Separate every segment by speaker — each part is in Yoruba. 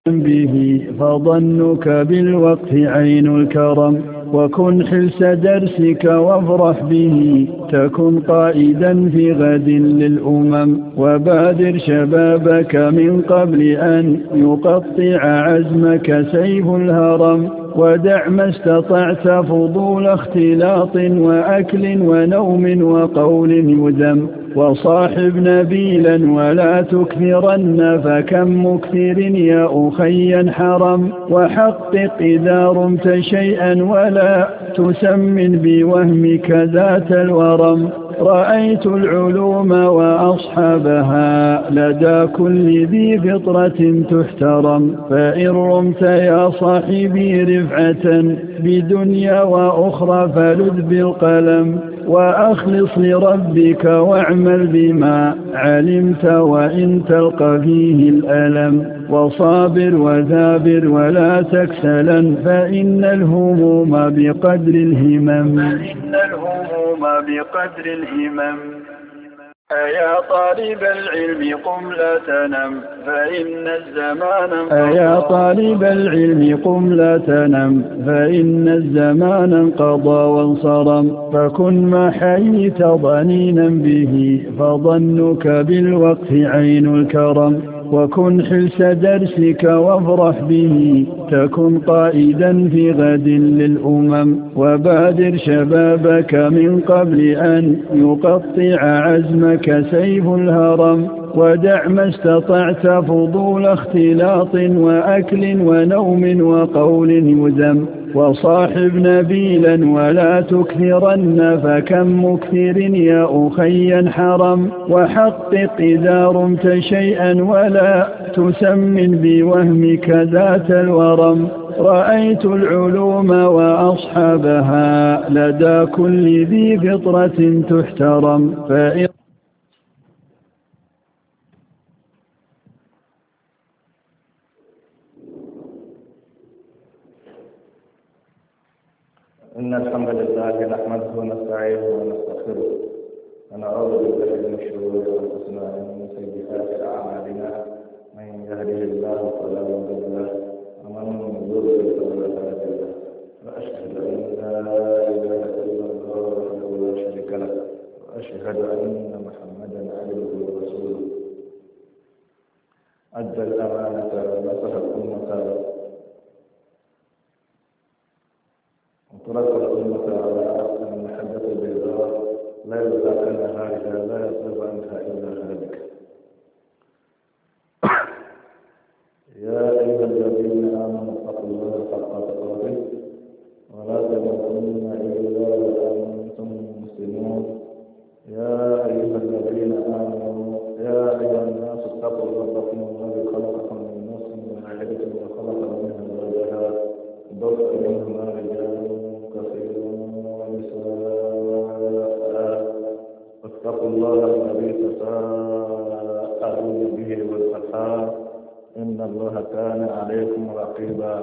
Speaker 1: به فظنك بالوقت عين الكرم. وكن حلس درسك وافرح به تكن قائدا في غد للأمم. وبادر شبابك من قبل أن يقطع عزمك سيف الهرم. ودع ما استطعت فضول اختلاط وأكل ونوم وقول يذم. وصاحب نبيلا ولا تكثرن فكم مكثر يا أخي حرم. وحقق إذا رمت شيئا ولا تسمن بوهمك ذات الورم. رأيت العلوم وأصحابها لدى كل ذي فطرة تحترم. فإن رمت يا صاحبي رفعة بدنيا وأخرى فلذ بالقلم. وأخلص لربك واعمل بما علمت وإن تلقى فيه الألم. وصابر وثابر ولا تكسلا فإن الهموم بقدر الهمم. أيا طالب العلم قم لا تنم فإن الزمان انقضى وانصرم. فكن ما حييت ضنينا به فظنك بالوقت عين الكرم. وكن حلس درسك وافرح به تكن قائدا في غد للأمم. وبادر شبابك من قبل أن يقطع عزمك سيف الهرم. ودع ما استطعت فضول اختلاط وأكل ونوم وقول يذم. وصاحب نبيلا ولا تكثرن فكم مكثر يا أخي حرم. وحقق إذا رمت شيئا ولا تسمن بوهمك ذات الورم. رأيت العلوم وأصحابها لدى كل ذي فطرة تحترم.
Speaker 2: إن الحمد لله نحمده ونستعينه ونستغفره ونعوذ بالله من شرور أنفسنا ومن سيئات أعمالنا. من يهده الله فلا مضل له ومن يضلل فلا هادي له. وأشهد أن لا إله إلا الله وحده لا شريك له وأشهد أن محمدا عبده ورسوله. أدى الأمانة ونصح الأمة وترك الأمة على أحسن المحبة البيضاء ليلها كنهارها لا يصرف عنها إلا هالك. يا أيها الذين آمنوا اتقوا الله حق تقاته ولا تموتن إلا وأنتم مسلمون. يا أيها الذين آمنوا يا أيها الناس اتقوا ربكم الذي خلقكم من نفس واحدة وخلق منها زوجها وبث منهما رجالا كثيرا ونساء. واتقوا الله الذي تساءلون به والأرحام إن الله كان عليكم رقيبا.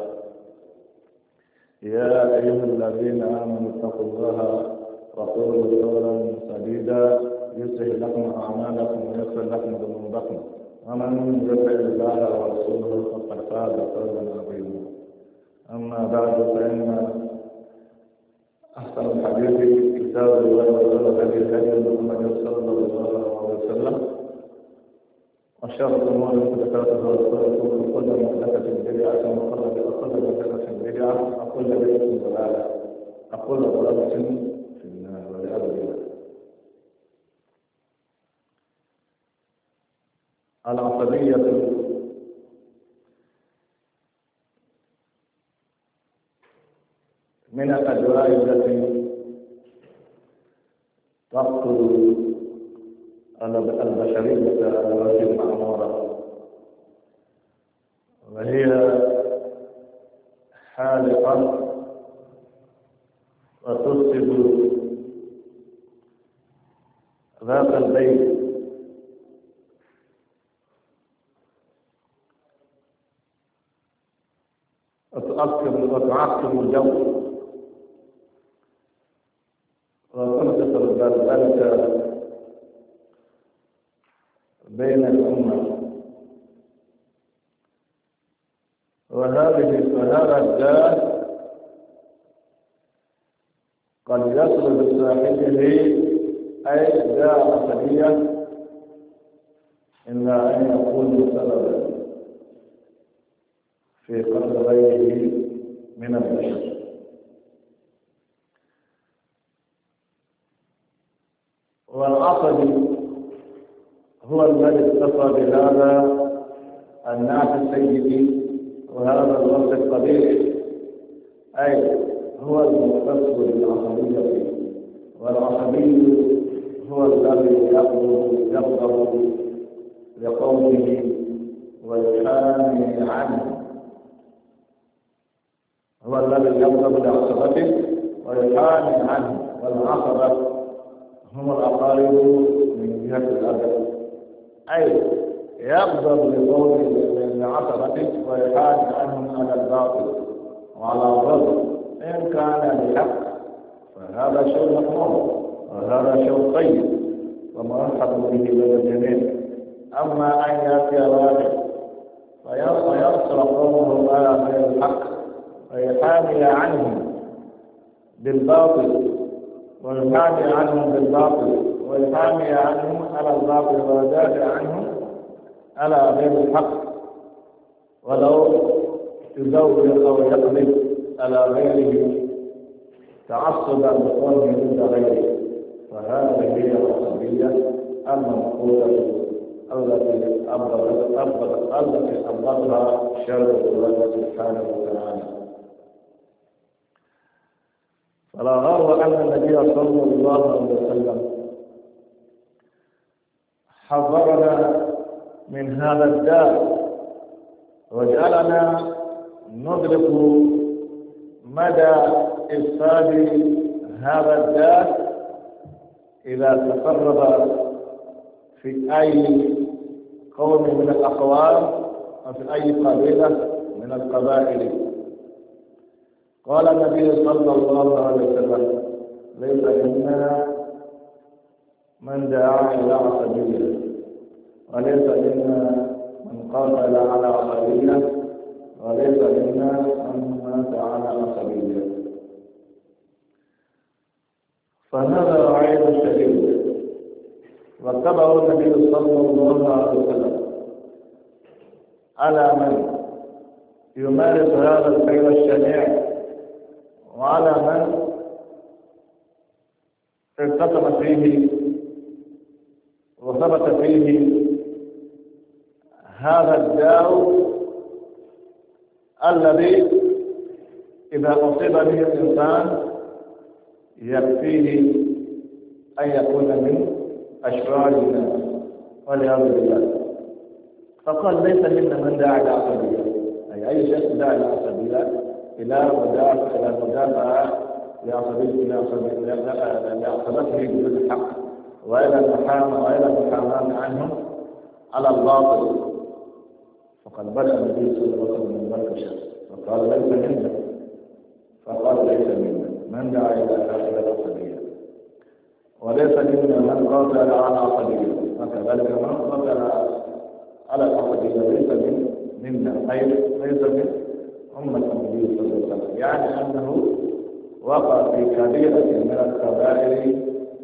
Speaker 2: يا أيها الذين آمنوا اتقوا الله وقولوا قولا سديدا يصلح لكم أعمالكم ويغفر لكم ذنوبكم ومن يطع الله ورسوله فقد فاز فوزا عظيما. أما بعد فإن أحسن الحديث كتاب الله وخير الهدي هدي محمد صلى الله عليه وسلم. وشر الأمور محدثاتها وكل محدثة بدعة وكل بدعة بدعة وكل بدعة ضلالة وكل ضلالة في النار والعياذ بالله. العصبية من الأدواء التي تقتل البشرية على وجه المعمورة، وهي حالقة وتفسد ذات البيت وتعقم الجو وتنقص البلبلة بين الأمة. فهذا الداء قد يصل بصاحبه أي داء عصبية إلا أن يكون سببا في قتل غيره من البشر. والعصبي هو الذي اتصل بهذا النعت السيء وهذا الوصف القبيح، أي هو المختص بالعصبية، والعصبي هو الذي يغضب لقومه ويحامي عنه، هو الذي يغضب لعصبته ويحامي عنه. والعصبة هم الأقارب من جهة الأب، أي يغضب لعصبته ويحامي عنهم على الباطل وعلى الظلم. إن كان بحق فهذا شيء مطلوب وهذا شيء طيب ومرحب به لدى الجميع. أما أن يأتي واحد فينصر قومه على غير الحق ويحامي عنهم بالباطل ويحامي عنهم على الباطل ويدافع عنهم على غير الحق، ولو يزور أو يقلب على غيره تعصبا لقومه ضد غيره، فهذه هي العصبية المنقولة التي أبغضها شر الله سبحانه وتعالى. فلا غرو أن النبي صلى الله عليه وسلم حذرنا من هذا الداء وجعلنا ندرك مدى إفساد هذا الداء إذا تقرب في أي قوم من الأقوام أو في أي قبيلة من القبائل. قال النبي صلى الله عليه وسلم: ليس منا من دعا إلى عصبية، وليس منا من قاتل على عصبية، وليس منا من مات على عصبية. فهذا وعيد شديد واتبعه النبي صلى الله عليه وسلم على من يمارس هذا الفعل الشنيع وعلى من ارتقم فيه وثبت فيه هذا الداء الذي إذا أصيب به الإنسان يكفيه أن يكون من أشرار الناس والعياذ بالله. فقال: ليس منا من دعا إلى عصبية، أي شخص دعا إلى عصبية، إلى مدافعة لعصبته بدون الحق، وإلى المحاماة عنهم على الباطل. فقد بدأ النبي صلى الله عليه وسلم من ذلك الشخص فقال: ليس منا. فقال: ليس منا من دعا إلى العصبية، وليس منا من قاتل على عصبية، وكذلك من قاتل على العصبية ليس منا، أي ليس من أمة النبي صلى الله عليه وسلم. يعني أنه وقع في كبيرة من الكبائر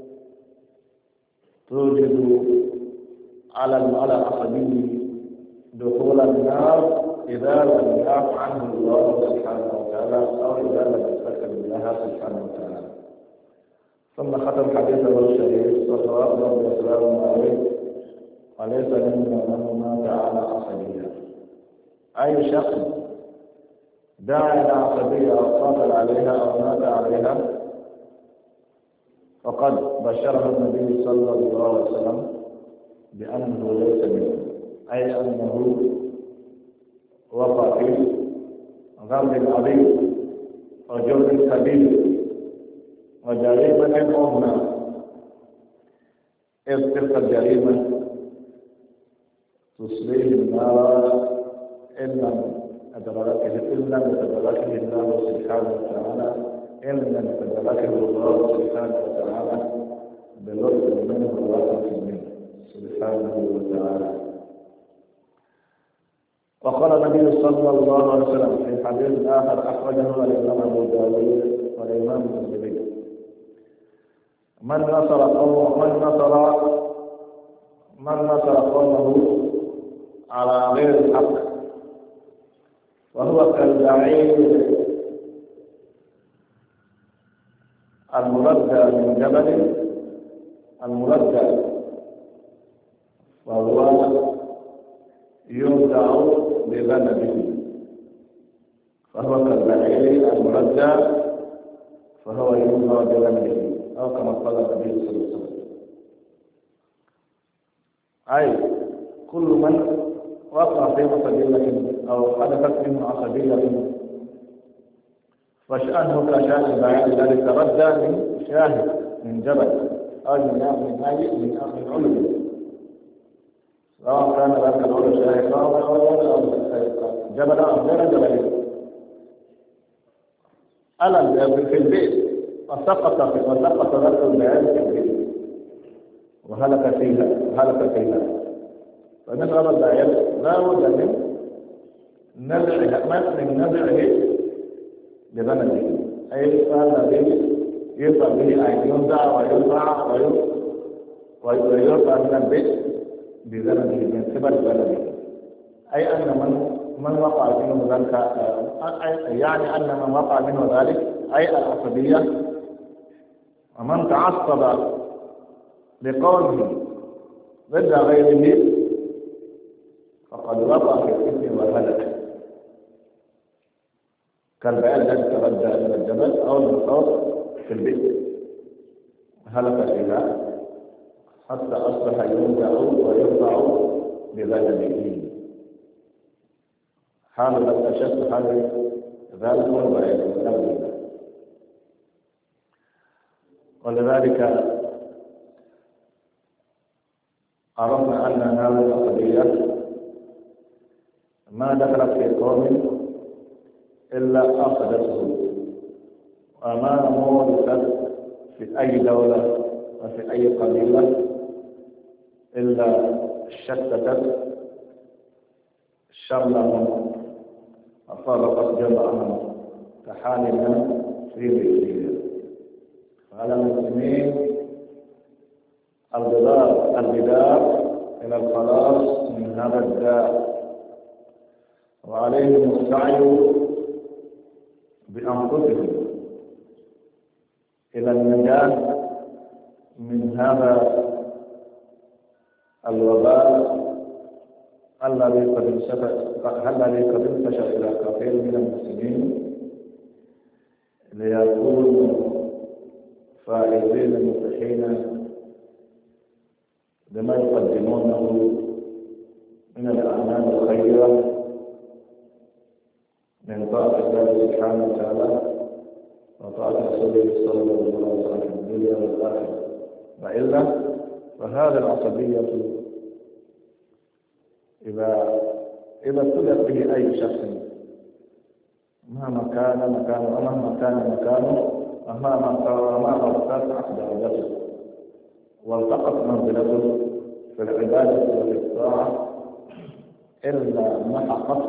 Speaker 2: توجد على العصبي دخول النار إذا لم يعف عنه الله سبحانه وتعالى، أو إذا لم يستكبر بالله سبحانه وتعالى. ثم ختم حديثه الشريف صلوات الله وسلامه عليه: وليس منا من مات على عصبية. أي شخص دعا إلى عصبية أو قاتل عليها أو مات عليها فقد بشره النبي صلى الله عليه وسلم بأنه ليس منه، أي أنه وقع في ذنب عظيم وجرم كبير وجريمة عظمى، إذ تلك الجريمة تصليه النار إن لم يتدركه الله سبحانه وتعالى، إن لم يتدركه الله سبحانه وتعالى بلطف منه ورحمة منه سبحانه وتعالى. وقال وقال النبي صلى الله عليه وسلم في حديث آخر أخرجه الإمام أبو داود والإمام الترمذي: من نصر قومه على غير الحق وهو كالبعير المردى من جبل المردى وهو يودع بذنبه، فهو كالبعير المردى فهو يودع بذنبه، أو كما قال النبي صلى الله عليه وسلم. أي كل من وقع في عصبية أو حدثت منه عصبية فشأنه كشأن البعير الذي تردى من شاهد من جبل أو من علو، سواء كان ذلك العلو شاهقا أو جبلا أو غير جبل. ألم في البيت وسقط ذلك البعير في البيت وهلك فيها، فنزل البعير لا بد من نزعه بذنبه، أي الذي يرفع به أن ينزع ويرفع من البيت بذنبه من قبل بلده، أي أن من وقع منه ذلك، يعني أن من وقع منه ذلك أي العصبية، ومن تعصب لقوله ضد غيره فقد وقع في الإثم وهلك، كالبعير الذي تردى إلى الجبل أو المصاب في البيت هلك فيها حتى أصبح ينزع ويرفع بذنبه. حال أشد حال ذلك والبعير. ولذلك عرفنا أن هذه القضية ما دخلت في قوم إلا أخذته، وما مورثت في أي دولة وفي أي قبيلة إلا شتتت شملهم وفرقت جمعهم كحالنا في بيتنا. فعلى المسلمين البدار إلى الخلاص من هذا الداء، وعليهم السعي بأنفسهم إلى النجاة من هذا الوباء الذي قد انتشر إلى كثير من المسلمين، ليكونوا فائزين مفلحين بما يقدمونه من الأعمال الخيرة من طاعة الله سبحانه وتعالى وطاعة رسوله صلى الله عليه وسلم في الدنيا والآخرة. وإلا فهذه العصبية إذا ابتلت به أي شخص مهما كان مكانه ومهما ارتفعت درجته والتقت منزلته في العبادة وفي الطاعة، إلا محقت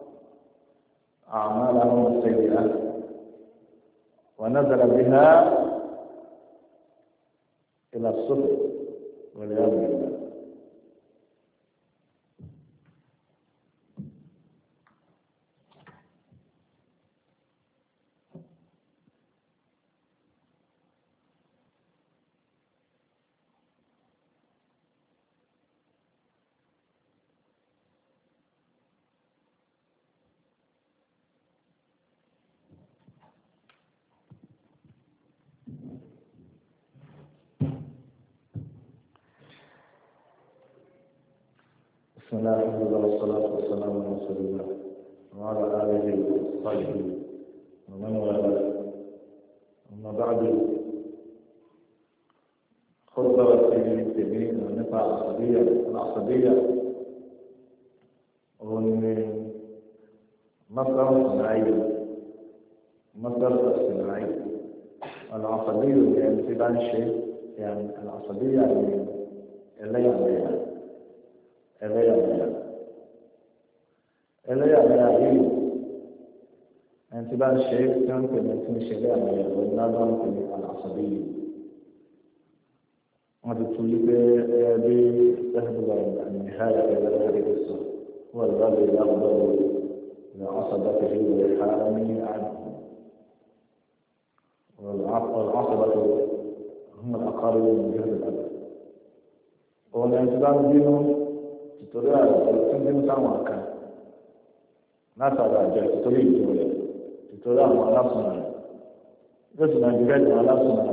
Speaker 2: أعمالهم السيئة ونزل بها إلى الصفر والعياذ بالله. بسم الله الرحمن الرحيم، والصلاة والسلام على رسول الله وعلى آله وصحبه ومن والاه. أما بعد، خطبة التميم والنفع العصبية ومن مصدر الصناعي العصبية، يعني في بعض الشيء، يعني العصبية يعني إليها ẹlẹ́yàmẹ̀yà yìí ẹni tí bá ń ṣe tí wọ́n ń pè ní tí ń ṣe ẹlẹ́yàmẹ̀yà lọ ní lábá ń pè ní àlàsọ̀bí yìí wọ́n ti tún wípé ẹ bí sẹ́fúnbà ìhàyà ẹ̀rọ ẹ̀rọ sọ wọ́n lè bá lè lábọ́ ìlà ọ̀sọ̀dọ̀tẹ̀ ìwé ìhàmì àdùn والعصبة هم الأقارب من جهة الأب والانتظام دينه تطلع الانتظام سامع كان ناس على جهة تطلع الجولة تطلع مع نفسنا جسنا جهد مع نفسنا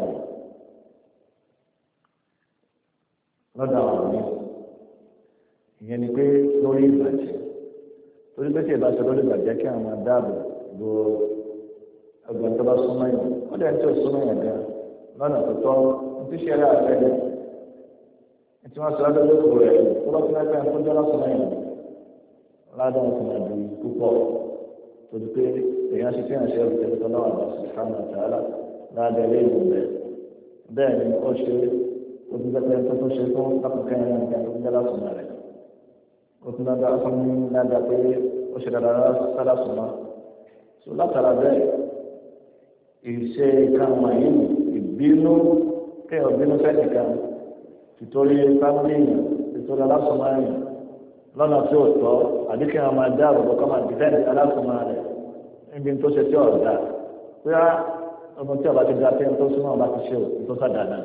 Speaker 2: ندعو عنه يعني كي لوري باتي torí pé tí ìbá ṣe lórí ìbàjẹ́ kí àwọn máa dáàbò bo ọgbọ̀n tó bá súnmọ́ yẹn wọ́n dẹ̀ ń tó súnmọ́ yẹn gan lọ́nà tó tọ́ ní ṣe eré àfẹ́ yẹn tí wọ́n sọ lọ́dọ̀ lóko rẹ̀ tó bá tún ẹgbẹ́ tó jọ́ lọ́sùnmọ́ yẹn ládàá wọn sì máa dùn púpọ̀ torí pé èèyàn ṣe fihàn ṣe òkè tó lọ́wọ́ àbá subhanahu wa ta'ala ládàá ilé ìwò rẹ̀ bẹ́ẹ̀ ni ó ṣe ó tún jẹ́ tó ṣe fún lápapọ̀ yẹn nígbà tó jẹ́ lọ́sùnmọ́ rẹ̀ ó tún ládàá fún ládàá pé ó ṣe dáadáa sálà súnmọ́ so látara bẹ́ẹ̀ ìṣe ìkàwọn yìí ìbínú kéèyàn bínú sẹ́nìkan tìtorí fámìlì tìtorí alásùnmáyìn lọ́nà tí ò tọ́ àbí kéèyàn máa dá àbùkù kọ́ máa dìfẹ́ǹdì alásùnmáyìn rẹ̀ níbi tó ṣe tí ò dá pé ọmọ tí ọba ti dá pé tó súnmọ́ ọba ti ṣe ò tó sàdá náà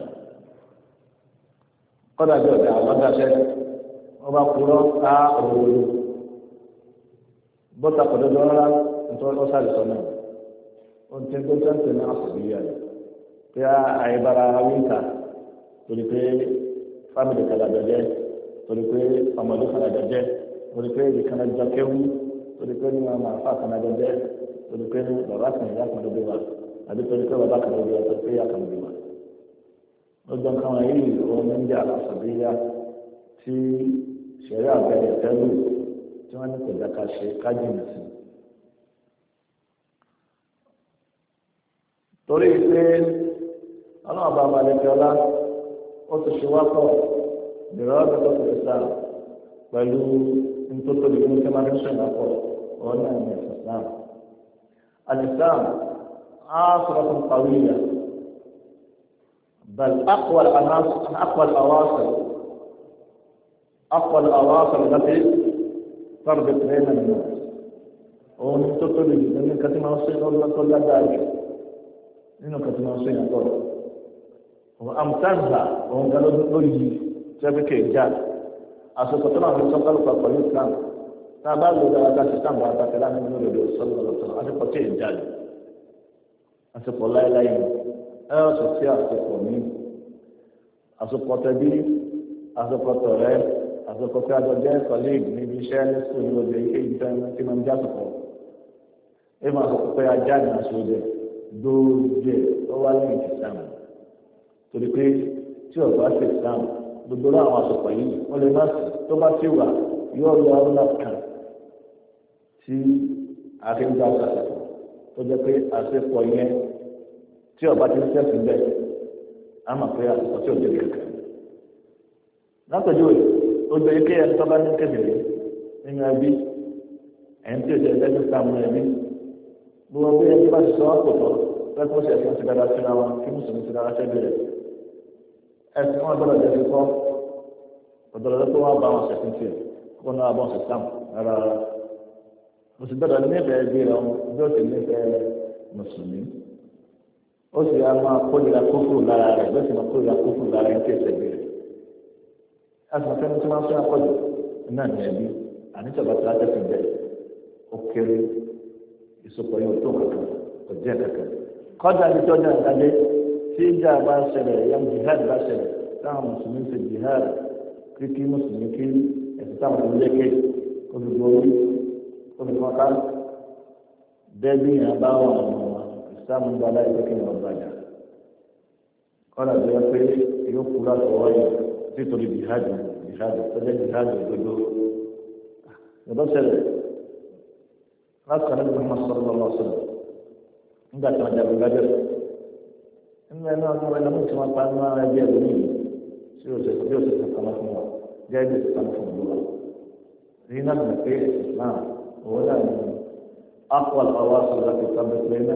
Speaker 2: kọ́dà bí ọ̀dà àbádáṣẹ́ ọba kúrọ́ ká òwúrò bọ́tà kọ̀dọ̀dọ̀ rárá nítorí ó sáré sọ náà ohun tí ó tẹ́ǹtì náà sì bí yà pé àyíbára wíńtà torí pé fámìlì kàdàjọ jẹ torí pé ọmọdé kàdàjọ jẹ torí pé ìkànnàjọ kéwú torí pé ní ọmọ àfa kàdàjọ jẹ torí pé ní bàbá kan ìyá kan lóde wa àbí torí pé bàbá kan lóde wa torí pé ìyá kan lóde wa. lọ́jọ́ nǹkan wọ̀nyí òun ń jà àṣàbíyá tí ṣẹ̀rí àbẹ̀rẹ̀ tẹ́lú tí wọ́n ní kò dá ká ṣe kájìnà sí. torí pé ọlọ́run bá balẹ̀ fi ọlá ó ti ṣe wá pọ̀ bẹ̀rẹ̀ ọ̀dọ́ tó ti sá pẹ̀lú nítorí ìlú tí wọ́n ti ń ṣẹ̀yìn pọ̀ ọ̀hún náà ní ẹ̀sìn Islam. Al-Islam عاصرة قوية بل أقوى الأواصر التي تربط بين الناس ونتصل من كتم الصين ولا كل ذلك إنه كتم الصين أقول وأمثالها وهم قالوا نرجي سبك إيجاد أسوكتنا من سقال فقال الإسلام تابعوا إذا كان الإسلام بعد كلام النبي صلى الله عليه وسلم أسوكتنا إيجاد أسوكت لا إله إلا أسوكت أسوكت مين أسوكت بي أسوكت رأي أسوكت أجداد قليل من بيشان سوري وجهي إنسان كمان جاسكو إما أسوكت أجداد مسؤول دوجي أولين الإسلام torí pé tí ọba ṣe islam gbogbo àwọn àsopọ̀ yìí wọ́n lè má sí tó bá ti wà yóò lọ ọ̀nà kan tí àfihàn àṣàṣàṣà tó jẹ́ pé àṣepọ̀ yẹn tí ọba ti ń sẹ́sìn bẹ́ẹ̀ á mọ̀ pé àṣepọ̀ tí ò jẹ́ kankan. látọ̀jú rẹ̀ ó jẹ́ ike ẹni tó bá ní kébìrì nínú ẹbí ẹni tí ò jẹ́ ẹgbẹ́ islam ní ẹbí gbogbo bí ẹni bá ti sọ ọ́ pọ̀ tọ́ lẹ́kọ̀ọ́ sí ẹ̀sìn ti dára síra wọn kí mùsùlùmí ti dára sẹ́bi rẹ̀ ẹsìn wọn gbọ́dọ̀ jẹ kíkọ ọdọọdọ tó wọn bá wọn ṣẹfún tiẹ̀ kó náà bọ ṣe sàm rárá mùsùlùmí gbọ́dọ̀ nífẹ̀ẹ́ bí wọn bí ó ti nífẹ̀ẹ́ mùsùlùmí ó sì yà máa kórìíra kófù lára rẹ̀ bẹ́ẹ̀ sì máa kórìíra kófù lára ẹ̀ ń tẹ̀sẹ̀ bí rẹ̀ ẹsìn ọ̀fẹ́ni tí wọ́n sún akọ́jù náà ní ẹbí àníṣọ̀bà tí wọ́n tẹ̀sẹ̀ bẹ́ẹ̀ ó kéré ìsopọ̀ yóò tó kankan kò jẹ́ kankan kọ́jà ní tọ́jà ìdájẹ́ tí ìjà bá ṣẹlẹ̀ yẹn jihad bá ṣẹlẹ̀ táwọn mùsùlùmí ṣe jihad kíkí mùsùlùmí kí ẹ̀sìn táwọn tó ń lékè kó fi borí kó fi fọ́nká bẹ́ẹ̀ bí yẹn bá wà ọ̀nà wọn ìsìlámù ń bá láì pé kí wọ́n bàjá kọ́nà tó yẹ pé yóò kú láti ọwọ́ yẹn títorí jihad tó jẹ́ jihad òdodo ìbọn ṣẹlẹ̀ láti kàn ní Muhammad sallallahu alaihi wasallam nígbà tí wọ́n jagun lábẹ́ nínú ẹni ọdún wọn lọ́mú tí wọ́n pa ní wọn ẹbí ẹ̀rọ nìyí tí yóò ṣe sàkàmọ́ fún wọn jẹ́ ibi ìsìlámù fún ìlú wa èyí náà nà pé Islam ولا أقوى الأواصر التي تربط بين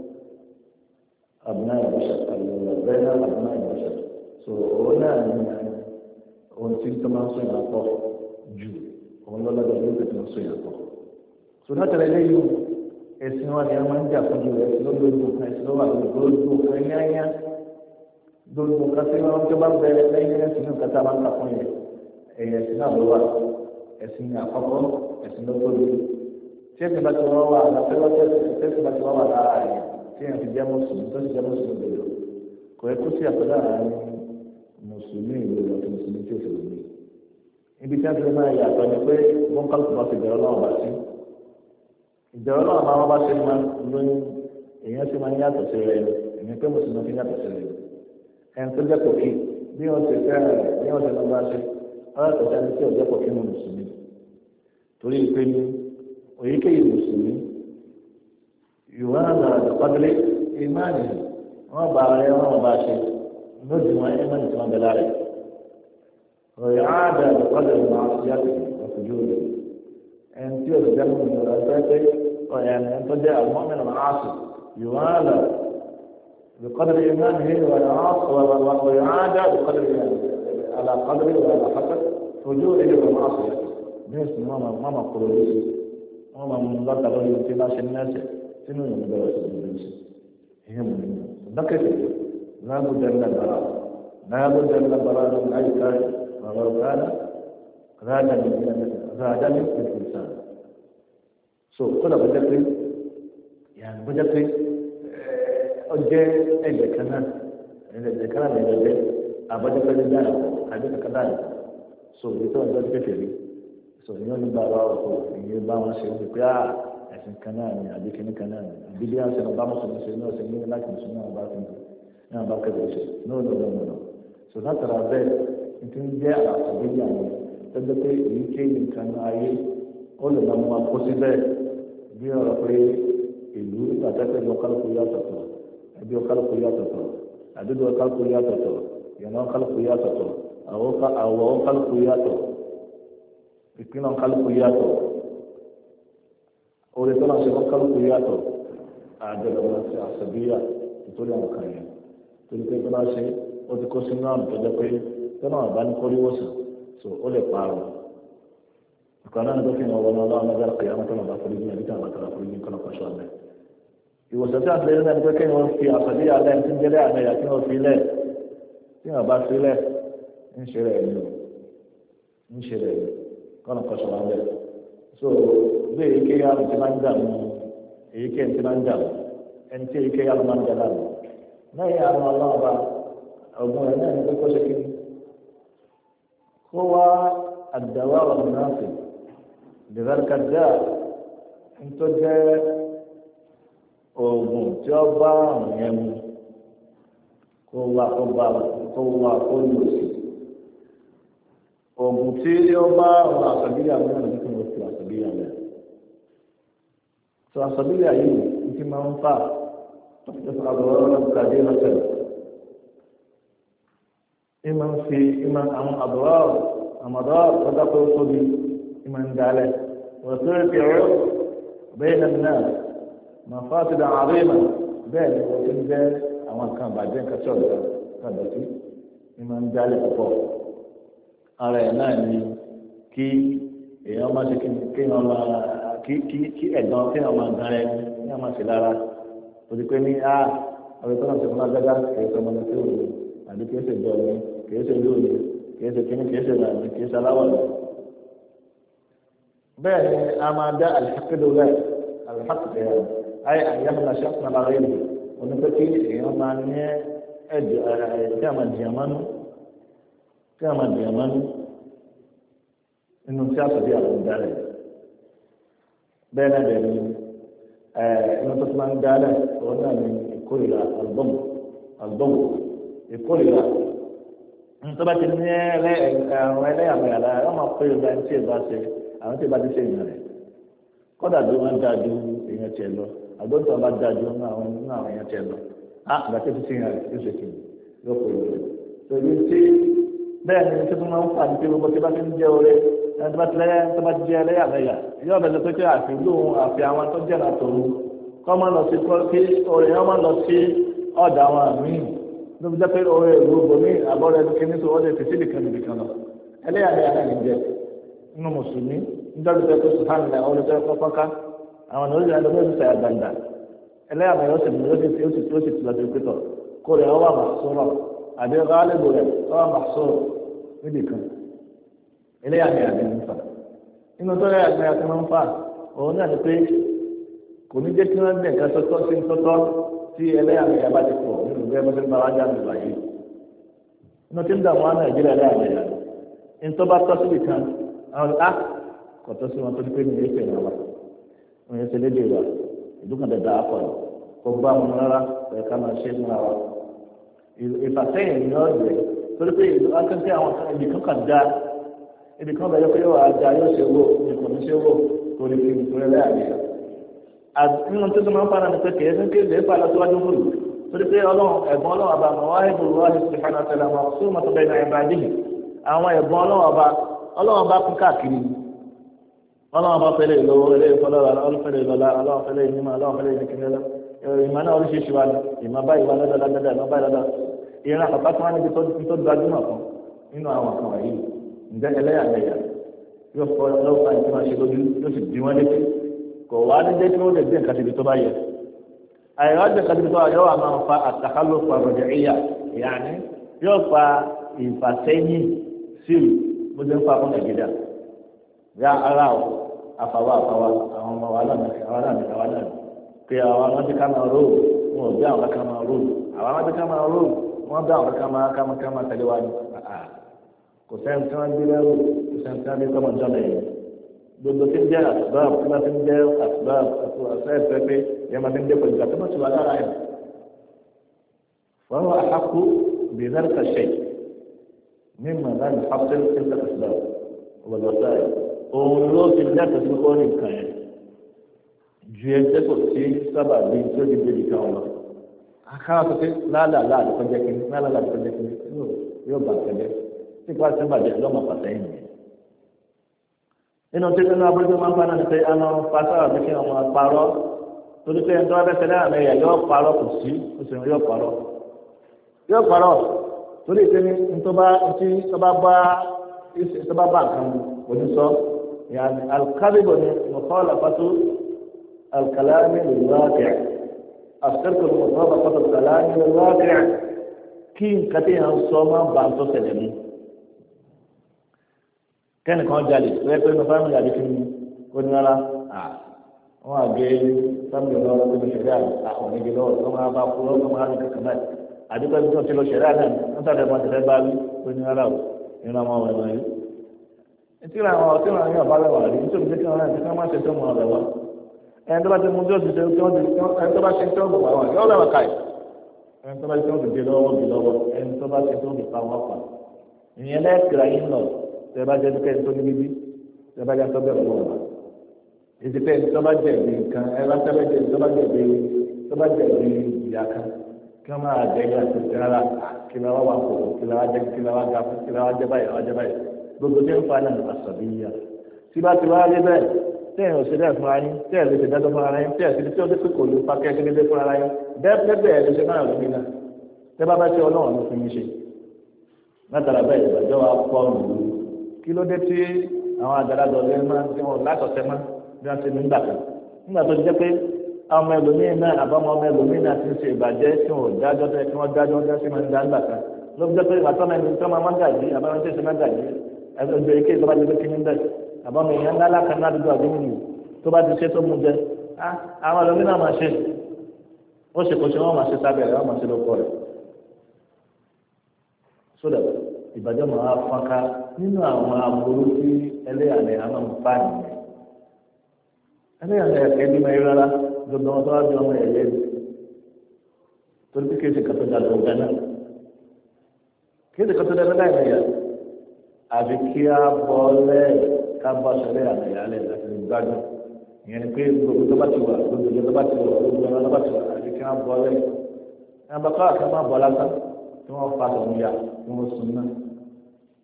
Speaker 2: أبناء البشر بين أبناء البشر ولا ونسين كمان صنع طه جو ولا لا دليل كمان صنع طه سنة اليوم اسمه يا من جاء فجوا اسمه دول اسمه دول كنيايا دول كثير من كبار بين اسمه كتابان كفوني اسمه دوا اسمه أقوى اسمه دول شيء بتوعه على شيء بتوعه على شيء في جاموس بس جاموس دول كوي كوسي أقدر مسلمين ولا مسلمين تسلمين ibi tí a ti máa yà àtọ́ ni pé wọ́n kálukú bá ti bẹ̀rẹ̀ ọlọ́run bá sí ìbẹ̀rẹ̀ ọlọ́run máa wọ́n bá ṣe máa lóyún èèyàn ti máa ń yàtọ̀ sí rẹ̀ èèyàn pé mùsùlùmí fi yàtọ̀ sí rẹ̀ ẹni tó jẹ́ pòkì bí wọ́n ti fẹ́ rẹ̀ bí wọ́n ti lọ bá ṣe ọlọ́tọ̀ sí ẹni tí ò jẹ́ pòkì mú mùsùlùmí torí pé ní òyíkéyìí mùsùlùmí ìwà àgbà àdàpàdélé ìmáàlì wọ́n bá rẹ̀ wọ́n bá ṣe lójú wọn ìmáàlì tí wọ́n bẹ̀ lára وإعادة بقدر معصيته وسجوده أن تيجي من الأساس يعني أن تجاء المؤمن العاصي يوالى بقدر إيمانه ويعادى بقدر على قدره وعلى حسب سجوده ومعصيته مثل ما قلوبه وما من الله تعالى يمتلاش الناس سنو يمدرس الناس هي مهمة ذكر لا بد من البراءة لا بد من البراءة من أي كائن ولو كان غادا من الإنسان كل بجتري يعني بجتري أجي أجي كمان إذا كان إذا أبجت لله حديث كذلك يتوى ذلك كثيري يوم بابا يوم بابا شيء يا عشان كناني أبي كني كناني أبي لي أنا بابا سنو لكن سنو بابا أنا بابا كذا شيء نو ترى ذلك nítorí jẹ́ àtàgbéjì àwọn tẹ́lẹ̀ pé èyíkéyìí nǹkan ayé ó lè máa mú wa kó síbẹ̀ bí ọ̀rọ̀ pé ìlú àtẹ́tẹ́ ní ọkàlùkù yàtọ̀tọ̀ ẹbí ọkàlùkù yàtọ̀tọ̀ àdúgbò ọkàlùkù yàtọ̀tọ̀ ìyànà ọkàlùkù yàtọ̀tọ̀ àwọ̀ ọkàlùkù yàtọ̀ ìpínlẹ̀ ọkàlùkù yàtọ̀ orí tó náà ṣe ọkàlùkù yàtọ̀ àjọyọ̀ àti àṣàbíyà nítorí àwọn kan yẹn torí pé tó náà ṣe ó ti kó sínú àmì tó jẹ́ pé tọ́nà àbánikọ́lé wọ̀sán ó lè parọ́ ìkànnì àti dókítà wọn wọn lọ́wọ́ ọmọdé àkàyà wọn tọ́nà bá forí gbìyànjú tàbí àtàrà forí gbìyànjú kọ́nà pàṣọ àmẹ́ ìwòsàn tí a ti lè rí náà ni pé kí wọ́n fi àṣàdé alẹ́ tí ń jẹ́lẹ́ àmẹ́ yà kí wọ́n fi lẹ̀ tí wọ́n bá fi lẹ̀ ń ṣe rẹ̀ ní kọ́nà pàṣọ àmẹ́ bí èyíkéyà ti máa ń dààmú èyíkéyà ti máa ń dààmú ẹni tí èyíkéyà ló máa ń dà láàmú náà yẹ àwọn ọlọ́ọ̀ba ọ̀gbọ́n rẹ̀ náà ní pé kó ṣe kí هو الدواء المناسب لذلك الداء انتج oògùn tí ó bá àrùn yẹn mu kó wá kó lò sí oògùn tí ó bá àrùn àṣàbíyà náà ní kí wọ́n fi àṣàbíyà rẹ̀ tó àṣàbíyà yìí ní kí máa ń fà àbọ̀rọ̀ kàdé lọ́sẹ̀ ìmọ̀ ń fi ìmọ̀ àwọn àmọ̀dọ́ ọ̀dọ́kọ̀ tóbi ìmọ̀ ń dalẹ̀ wọ́n tó ń fi ọ̀rọ̀ bẹ́ẹ̀ náà مفاسد عظيمة بين وتنزل أو كان بعدين كسر كان بس إما نجالي فوق على ناني كي يوم ما سكين كي يوم كي أدنى كي يوم نجالي يوم ما سلارا تقولي أبي تنا سكنا جاga كي سما نسيو أدي كي سجوني كي سجوني كي سكين كي سجاني كي سلاوان بين أما دا الحق دوله الحق يعني أي أن يمنع شخص على غيره ونفكي يوم أن كما اليمن إنه سياسة فيها الدالة بين إنه تسمع الدالة وأنا من يقول إلى الضم يقول إلى أنت بتني ولا يعمل لا يوم أقول إذا أنت بس أنت بدي شيء kódà bí wọ́n dájú èèyàn tiẹ̀ lọ àgbọ̀ntàn bá dájú nínú àwọn èèyàn tiẹ̀ lọ á àgbàtí ti sìn rẹ̀ yóò ṣe kì í yóò pè é torí tí bẹ́ẹ̀ ni tí wọ́n máa ń fà ní pé gbogbo tí bá ti ń jẹ́ orí ẹni tó bá ti lẹ́yà tó bá ti jẹ́ ẹlẹ́yàmẹ̀yà yóò bẹ̀rẹ̀ pé kí àfihàn àfi àwọn tó jẹ́ nàtòrò kọ́ máa lọ sí kí orí wọn máa lọ sí ọ̀dà àwọn míì ló fi jẹ́ pé orí ìlú bomi àbọ̀rẹ́ ẹni kí ní sọ wọ́n lè fi sílì kan nìkan lọ ẹlẹ́yàmẹ̀yà náà ní jẹ́ nínú mùsùlùmí níjọ́ tó kó sùhánilẹ̀ àwọn olùtọ́ ẹ̀kọ́ fọ́nká àwọn olùdíje ẹni ló ń sàyà gbàǹdà ẹlẹ́yàmẹ̀yà ó sì tìlọ̀ pẹ̀tọ̀ kó rẹ̀ ọwọ́ àmàsọ́rọ̀ àbí ọ̀gáálẹ́gbò rẹ̀ ọwọ́ àmàsọ́rọ̀ níbi kan ẹlẹ́yàmẹ̀yà ní ń fà nínú tó ẹlẹ́yàmẹ̀yà tó máa ń fà òun náà ni pé kò ní jẹ́ kí wọ́n gbẹ̀ nǹkan tọ́tọ́ sí tọ́tọ́ tí ẹlẹ́yàmẹ̀yà bá ti pọ̀ nínú bẹ́ẹ̀ bọ́sẹ̀ bá wájà mi wáyé inú tí ń dààmú wọn Nàìjíríà ẹlẹ́yàmẹ̀yà ní tó bá tọ́ síbi kan àwọn ọ̀tá kò tọ́ sí wọn tó ní pé ní ẹ̀fẹ̀ náà wà wọ́n yẹn ṣe lédè wa ìdúkàn dàda àpọ̀ kò bá wọn rárá ẹ̀ ká máa ṣe fúnra wa ìfàsẹ́yìn ní ọ̀dẹ̀ torí pé ìlú akẹ́kẹ́ àwọn ibi kan kàn dá ibi kan bẹ̀rẹ̀ pé yóò àjà yóò ṣe wò nìkan ní ṣe wò torí kí n torí ẹlẹ́yàmẹ̀yà nínú tó tó máa ń fara ní pé kèé fún kéde fà lọ́síwájú fún mi torí pé ọlọ́run ẹ̀gbọ́n ọlọ́run ọba àwọn ẹ̀bùn wáyé subhanahu wa ta'ala wọn sún mọ́tò bẹ́ẹ̀ náà ẹ̀bá dìbì àwọn ẹ̀gbọ́n ọlọ́run ọba kún káàkiri ọlọ́run ọba fẹ́lẹ́ ìlọ́wọ́ ẹlẹ́yìn fọlọ́ra ọlọ́run fẹ́lẹ́ ìlọ́lá ọlọ́run fẹ́lẹ́ ìnímọ̀ ọlọ́run fẹ́lẹ́ ìníkìnnìlá ìmọ̀ náà oríṣiríṣi wa ni ìmọ̀ báyìí wà lọ́dọ̀ ìmọ̀ báyìí lọ́dọ̀ ìran àpapọ̀ tí wọ́n níbi tó gbajúmọ̀ kan nínú àwọn kan wọ̀nyí ǹjẹ́ ẹlẹ́yàmẹ̀yà yóò fọ ọlọ́pàá ìdí máa ṣe lójú yóò sì di wọ́n létí kò wá ní jẹ́ kí wọ́n lè gbé nǹkan síbi tó bá yẹ àyẹ̀wò gbé nǹkan síbi tó bá yẹ wà máa fa àtàkálò pàrọ̀dẹ̀ ìyà ìyàní yóò fa ìfàsẹ́yìn sílù bó ṣe ń fa fún Nàìjíríà yá ara ọ̀ àfàwọ́ àwọn ọmọ wa náà pé àwọn ọmọdé ká máa róò wọn ò bí àwọn ká máa róò àwọn ọmọdé ká máa róò wọn bí àwọn ká máa tẹ̀lé wa ní kò sẹ́ni tí wọ́n gbé lẹ́rù kò sẹ́ni tí wọ́n gbé kọ́mọ jọ́nà yìí gbogbo tí ń jẹ́ àtúbáàbù tí wọ́n ti ń jẹ́ àtúbáàbù àtúbáàbù pẹ́pẹ́ yẹn máa ti ń jẹ́ pẹ̀lú ìgbà tó bá ti wà lára yẹn. wọ́n wá àkú bí náà kà ṣe mímọ̀ náà ní hapẹ́ tí ń tẹ̀lé àtúbáàbù ọ̀gbọ̀dọ̀ òun ló ti lẹ́tọ̀ọ́ sí kọ́ ní nǹkan yẹn ju ẹgbẹ́ kò sí sábà bí tí ó ti gbé nìkan wọn lọ. akáwá tó ké lálàlá àdìpọ́jẹ́ kínní lálàlá àdìpọ́jẹ́ kínní yóò bà tẹ́lẹ̀ tí kò sí bàjẹ́ lọ́mọ pàtẹ́yìn yẹn. nínú tí nínú abúlé máa ń bá náà ní pé àná pàṣẹ àti kí wọn parọ́ torí pé ẹni tó wá bẹ́sẹ̀ náà mẹ́yà yóò parọ́ kò sí ó sì yóò parọ́ torí ìpinnu ntọ́ba bá nǹkan onísọ yàrá alikálíbọ̀ ni mọ̀kànlá الكلام للواقع الشرك المطابقة الكلام للواقع كين كتير الصوم بانتو سلمي كان كون جالي ويقول إنه فاهم جالي كني كوني ولا wọ́n àgbẹ̀ sábẹ̀ lọ́wọ́ lórí ṣẹ̀ríà àwọn ìgbẹ́ lọ́wọ́ tó máa bá fún lọ́wọ́ máa ní kankan náà àdúgbò tí wọ́n ti lọ ṣẹ̀ríà náà wọ́n tàbí ẹ̀fọn tẹ̀lé bá wí pé ní ara o nínú àwọn ọmọ ẹ̀wọ̀n yìí. etí ra àwọn ọtí wọn yóò bá lẹ́wọ̀ rí nítorí pé kí wọ́n náà ti kí wọ́n má ṣe tó mọ̀ ọ̀rẹ́ wọn. ẹni tó bá ti mú bí ó ti ṣe ẹni tó bá ṣe tó mọ̀ àwọn yóò lẹ́wọ̀ káyì ẹni tó bá ṣe tó ti di lọ́wọ́ di lọ́wọ́ ẹni tó bá ṣe tó ti pa wọn pa. ìyẹn lẹ́ẹ̀kìlá yín lọ tẹ bá jẹ́ kẹ́ni tó ní bíbí tẹ bá jẹ́ tó bẹ̀rù wọn ìdílé tọ́ba jẹ̀bi nǹkan ẹ̀rọ tọ́ba jẹ̀bi ìyá kan kí wọ́n máa jẹ́ ìyá tó ti rárá kí lọ́wọ́ wà kó kí lọ́wọ́ jẹ́ kí lọ́wọ́ ga kí lọ́wọ́ jẹ́ báyìí lọ́wọ́ jẹ́ báyìí gbogbo tí ń fa náà àṣàbí yíyá tí bá ti wá rí bẹ́ẹ̀ tẹ́yìn òṣèlú ẹ̀fọn ara yín tẹ́yìn lè ṣe dájọ́ fún ara yín tẹ́yìn síbi tí ó dé pé kò lè pa kẹ́kẹ́ fún ara yín bẹ́ẹ̀ lè ṣe máa rí mi náà tẹ́ bá bá ṣe ọlọ́run ló fi mí ṣe látara bẹ́ẹ̀ ìgbàjọ́ wa pọ̀ nù kí ló dé tí àwọn àgbàlagbà ọ̀lẹ́ máa ń tẹ́wọ̀n látọ̀tẹ́ máa bí wọ́n ti ní gbà kan nígbà tó jẹ́ pé ọmọ ẹlòmíín náà àbámọ́ ọmọ ẹlòmíín náà ti ń ṣe ìbàjẹ́ tí wọ́n dájọ́ tẹ́ kí wọ́n dájọ́ ọjọ́ sí máa ń dá gbà kan ló fi jẹ́ pé àtọ́ mẹ́rin tó máa máa gàjí àbámọ́ tó ṣe máa gàjí ẹgbẹ́ ike tó bá ti gbé kíní bẹ́ẹ̀ àbámọ́ èèyàn ńlá lákan náà dúdú àbí nìyí tó bá ti ṣe tó mú jẹ àwọn ẹlòmíín náà máa ṣe ó ṣe kò ṣe wọ́n máa ṣe sábẹ́ rẹ̀ wọ́n máa ṣe lóko rẹ̀ sódà ìbàjẹ́ máa fọ́nká nínú àwọn aburú tí ẹlẹ́yàlẹ́ àwọn bá nìyẹn ẹlẹ́yàlẹ́ ẹ̀kẹ́ ní máa rárá gbogbo ọmọ tó wá bí ọmọ ẹ̀yẹ́ torí pé kéèsì kàtó dà lọ́wọ́ gánà kéèsì kàtó dà lọ́wọ́ ẹ̀yà àbí kí á bọ́ lẹ́ ká bọ́ sọlẹ́ àlẹ́yàlẹ́ láti lè gbádùn ìyẹn ni pé gbogbo tó bá ti wà gbogbo tó bá ti wà gbogbo tó bá ti wà àbí kí á bọ́ lẹ́ ẹ̀ bá kọ́ àkẹ́ máa bọ́ lásán tí wọ́n fa sọ̀rọ̀ yà tí wọ́n sun náà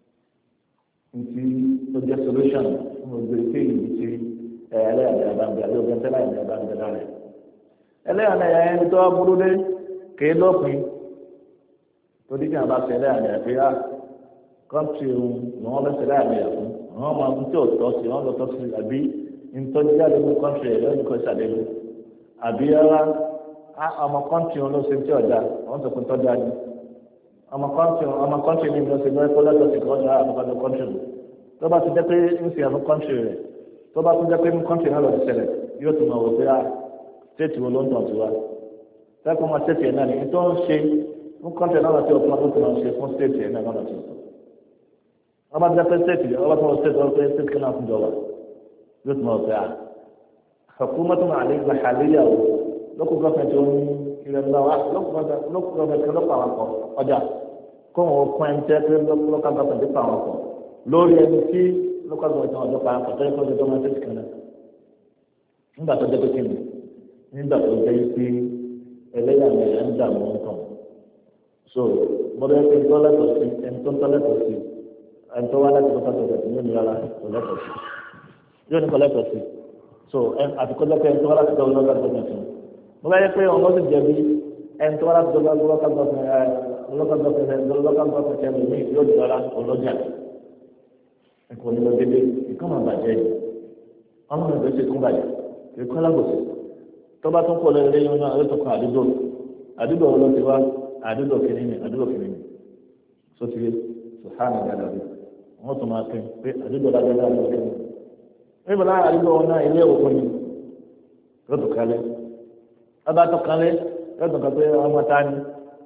Speaker 2: ntí tó jẹ́ solution fún gbogbo èkéyìí ti ẹlẹ́yàmẹ̀yà bá ń bẹ àbí ọgbẹ́ ẹlẹ́yàmẹ̀yà bá ń bẹ lára ẹ̀. ẹlẹ́yàmẹ̀yà ẹni tó burú dé kéé lópin torí kí a bá ṣe ẹlẹ́yàmẹ̀yà pé á kọ́ńtì òun ni wọ́n bẹ́ ṣe ẹlẹ́yàmẹ̀yà fún àwọn ọmọ akun tí ò tọ́ sí wọ́n lọ tọ́ sí àbí ntọ́jú jáde fún kọ́ńtì ẹ̀ lọ́dún kan ṣàdéhùn àbí ara ọmọ kọ́ńtì òun ló ṣe tí ọ̀dà wọ́n sọ pé tọ́jà ni ọmọ kọ́ńtì ní ìlú ọ̀sẹ̀ lọ́wọ́ lọ́dọ̀ sí kọ́ńtì àbúkọ́dọ̀ kọ́ńtì rẹ̀ tó bá ti jẹ́ pé ń fi àwọn kọ́ńtì rẹ̀ tó bá tún jẹ́ pé ní kọ́ńtì náà lọ ti ṣẹlẹ̀ yóò tún máa wò pé stéètì wo ló ń tàn sí wa tẹ́kọ̀ máa stéètì ẹ̀ náà ní tó ń ṣe fún kọ́ńtì náà lọ sí ọ̀tún àbúkọ́ máa ṣe fún stéètì ẹ̀ náà lọ́nà tó tọ́ ọba ti jẹ́ pé stéètì ọba tó wọ stéètì ọba pé stéètì náà fún jọba yóò tún máa wò pé hukumatu àlẹ́yà o lókùn gọ́fẹ̀ntì ó ní ilẹ̀ ńlá wa lókùn gọ́fẹ̀ntì ọlọ́pàá wa kọ ọjà kó wọn kún ẹni tẹ́ pé local government pa wọn kọ lórí ẹni tí local government ọjọ́ pa wọn kọ tẹ́lẹ̀ kọ́jọ́ gọ́ọ̀mẹ́ntì ti kan náà nígbà tó jẹ́ pé kí ni nígbà tó jẹ́ pé ẹlẹ́yàmẹ̀yà ń dààmú nǹkan so mọ́tò ẹni tó lẹ́tọ̀ sí ẹni tó ń tọ́ lẹ́tọ̀ sí ẹni tó wá láti local government yóò ní rárá kò lẹ́tọ̀ sí yóò ní kò lẹ́tọ̀ sí so àti kọjá pé ẹni tó wá láti local government mo bá yẹ pé ọ̀nà ó sì jẹ̀bi ẹni tó wá láti local government lọ́kàndọ́fẹ́ tẹ́lẹ̀ ní yóò di ọ̀la ọlọ́jà ẹ̀kọ́ ní lọ dédé ìkọ́ máa bàjẹ́ yìí ọmọ mi bẹ́ẹ̀ ṣe kún bàjẹ́ ìkọ́ alábòsí tó bá tún kọ́ lẹ́yìn lẹ́yìn náà ẹ̀rọ kan àdúgbò wọn ti wá àdúgbò kìnìún sótìlẹ̀ sùhánà gàdà bí wọ́n tún máa pín pé àdúgbò lágbàdà àdúgbò kìnìún níbo lára àdúgbò wọn náà ilé òkú ni yóò tún kalẹ̀ ọba tó kalẹ̀ yóò tún kọ́ pé ọmọ ta ni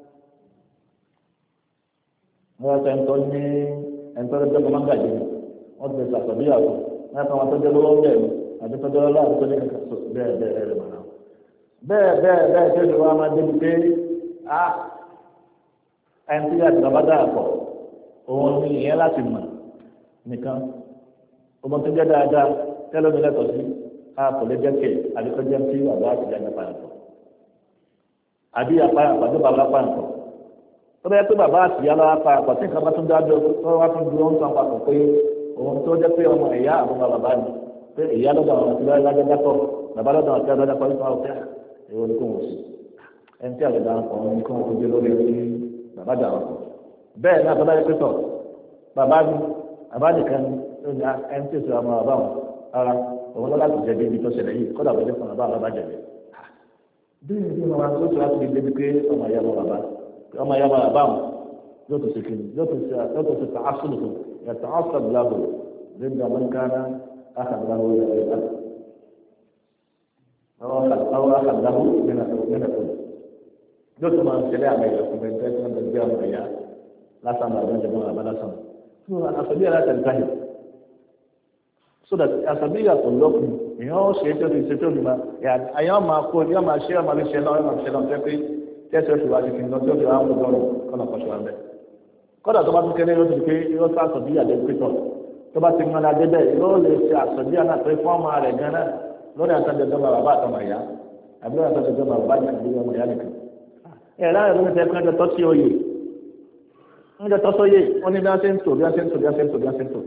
Speaker 2: wọ́n fẹ́ ntọ́ ní ẹ̀ńtọ́ lọ́jọ́ kọ́ máa ń gàdé wọ́n ti sàkọ́ bí àpò wọ́n fẹ́ wọn tọ́jú lọ́wọ́ bẹ́ẹ̀ ni àti tọ́jú lọ́wọ́ àti tọ́jú kankan so bẹ́ẹ̀ rẹ̀ mọ̀ náà bẹ́ẹ̀ tí ó wá máa débi pé ẹni tí àti bàbá dára pọ̀ òun ní ìyẹn láti mọ̀ nìkan ọmọ tó jẹ́ dáadáa tẹ́lẹ̀ mi lẹ́tọ̀ọ́ sí kò lè jẹ́ kẹ̀ àdìkọ́jẹ́ tí bàbá àti ìyá nípa ẹ̀kọ́ àbí àpáyàpá tó bàbá pàǹkọ̀ tó bẹ́ẹ̀ pé bàbá àti ìyá lọ́wọ́ pàǹkọ̀ tí nǹkan bá tún dájọ́ tó wá tún dúró ń sàn papọ̀ pé òun tó jẹ́ pé ọmọ ìyá àwọn bàbá ni pé ìyá lọ́dọ̀ àwọn àti lájọ́ dákọ̀ bàbá lọ́dọ̀ àwọn àti lájọ́ dákọ̀ nípa ọ̀tẹ́ èwo ni kò wọ́n sí ẹni tí àgbẹ̀dá kan ní kò wọ́n fojú lórí ẹni bàbá dà wọ́n bẹ́ẹ̀ ni àtọ́lá yẹ pé tọ̀ bàbá mi bàbá nìkan ni ẹni tí ì sọ ọmọ bàbá wọn ara òun lọ́la ti jẹ̀bi ibi tó ṣẹlẹ̀ yìí kọ́dà bọ́jọ́ fún bàbá bàbá jẹ̀bi bí ìdí wọn tó tó láti di débi pé ọmọ ìyá wọn bàbá ọmọ ìyá wọn bàbá wọn yóò tó ṣe kiri yóò tó ṣe ta asúlù fún yàtọ̀ asúlù lábò nígbà wọn kánà àkàndàwó yàrá ìgbà àwọn àkàndàwó nínú yóò tó máa ń ṣẹlẹ̀ àmì ìyá fún bẹ́ẹ̀ tẹ́sán bẹ́ẹ̀ bí ọmọ ìyá lásán bàbá ìjọba bàbá lásán fún àṣàbí àlá tẹ̀lifáyì so that àṣàbí yàtọ̀ lọ́kùn èèyàn ó ṣe é tó ti ṣe tó ti máa àyàn máa kó yọ máa ṣe ọmọ àbí ṣe náà ọmọ àbí ṣe náà pé tẹ́sán ti wá sí kìnnìkan tí ó fi wá ń gbọ́rọ̀ kọ́nà kọ́ṣọ́ wa bẹ́ẹ̀ kọ́dà tó bá tún kéré yóò ti pé yóò sá àṣàbí àdé pítọ̀ tó bá ti mọ́ra dé bẹ́ẹ̀ yóò lè ṣe àṣàbí àná pé fún ọmọ rẹ̀ gan-an lórí àtàjọjọ́ bàbá àtọmọ ìyá àbí lórí àtàjọjọ́ bàbá nìkan bí ọmọ ìyá nìkan ẹ̀ láàrin ló ń tẹ́ kí wọ́n tọ́ sí oyè ń jẹ́ tọ́sọ́yè wọ́n ní bí wọ́n ṣe ń tò bí wọ́n ṣe ń tò bí wọ́n ṣe ń tò bí wọ́n ṣe ń tò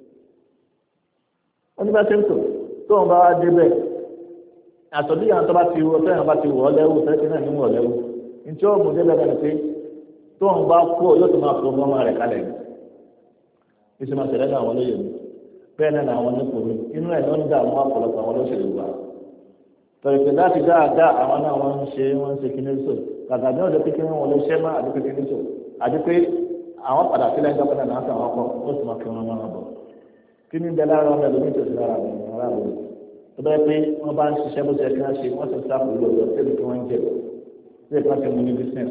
Speaker 2: wọ́n ní bí wọ́n ṣe ń tò tó wọn bá wá débẹ̀ àtọ̀bí àwọn tó bá ti wọ fẹ́ràn bá ti wọ̀ ọ́ lẹ́wù fẹ́rẹ́ náà ní wọ̀ lẹ́wù ntí ó mú débẹ̀ bẹ́ẹ̀ ni pé tó wọn bá kú yóò tó máa fọ ọmọ rẹ̀ kalẹ̀ ní bí sọ́mà ṣẹlẹ̀ náà wọ́n lóye mi bẹ́ẹ̀ náà àwọn onípò mi inú ẹ̀ ló ń dà wọ́n ọ̀pọ̀lọpọ̀ àwọn olóṣèlú wa tọ̀rọ̀pẹ̀ láti dáadáa àwọn náà wọ́n ń ṣe kíní sò kàkà bí wọ́n lè pékin wọn lè ṣẹ́ má àdúgbò kíní sò àdúgbò àwọn padà sílẹ̀ ń dọ́kọ̀ náà sàn wọ́n kọ́ ó sì máa kí wọn máa bọ̀ kí ní bẹ́ẹ̀ lára ọmọ ẹlòmíì tó ti lára àwọn ará rẹ̀ tó bẹ́ẹ̀ pé wọ́n bá ń ṣiṣẹ́ bó ṣe kí wọ́n ṣe wọ́n sì ń sáfù lọ́dọ̀ tẹ́lẹ̀ kí wọ́n ń jẹ ṣé kí wọ́n ti mú ní business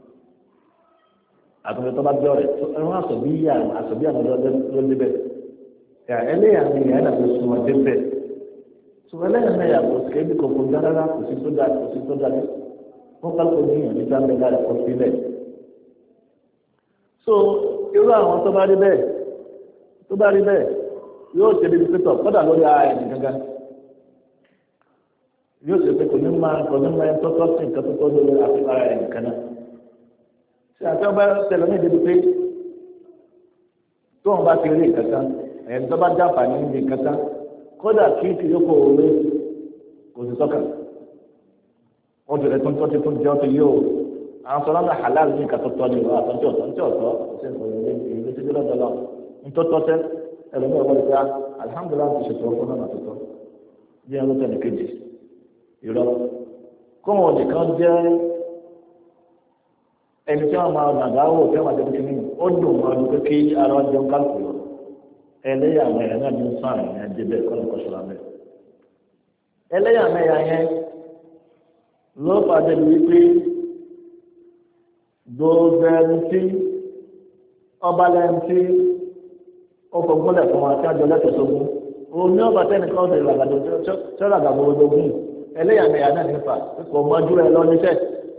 Speaker 2: àtúntò tó bá gbé ọ̀rẹ́ ẹ̀wọ̀n àṣọ̀bí àwọn ló débẹ̀ ẹlẹ́yà ni ìyá náà ló sún wọn débẹ̀ ṣùgbọ́n ẹlẹ́yà náà yàtọ̀ sí ẹbí kọ̀ọ̀kan dáadáa kò sí tó dáa wọ́n kálukú ní ìyànjú tá ń bẹ lára kọ́ sílẹ̀ so irú àwọn tó bá rí bẹ́ẹ̀ yóò ṣe bí pípọ̀ kọ́dà lórí ara ẹni gangan yóò ṣe pé kò ní máa ń tọ́tọ́ sí nǹkan tó tọ́ lórí àti ara ẹni kan náà ṣe àti ọba tẹlẹ ní ìdíbi pé tó wọn bá ti rí ìkankan ẹni tó bá jàǹfààní ní ìkankan kódà kí ti yókò òwe kò sí sọ́kàn wọ́n ti rẹ̀ tó ń tọ́ ti tún jẹ́ ọ́ tó yóò àwọn sọ̀rọ̀ náà halal ní ìka tó tọ́ ni wọ́n àtọ́jú ọ̀tọ́ ní ọ̀tọ́ ṣe ń sọ̀rọ̀ ìlú ti gbọ́dọ̀ dọ́lọ́ ntọ́tọ́ sẹ́ ẹlòmíràn wọ́n ti ká alihamudulilayi ti ṣètò ọkọ̀ náà tuntun bí ẹni tó ní kejì irọ́ kóhùn nìkan jẹ́ ẹni tí wọ́n máa dàgbà wò tí wọ́n máa tẹ̀lé kínní ó dùn wọn ọdún pé kí ara jẹun kálukú lọ ẹlẹ́yàmẹ̀yà náà ní sàn yẹn débẹ̀ kọ́nà kọ́sọ̀rọ̀ mẹ́ ẹlẹ́yàmẹ̀yà yẹn ló fàdé wípé gbogbo ẹni tí ọba lẹ́yìn tí ó fọgbọ́lẹ̀ fún wa tí a jọ lẹ́tọ̀ọ́ sógún òun ní ọba tẹ́nìkan ọ̀sẹ̀ ìlàgàdo tí ó ràgàbọ̀ ológun ẹlẹ́yàmẹ̀yà náà nípa kò mọjú ẹ lọ níṣẹ́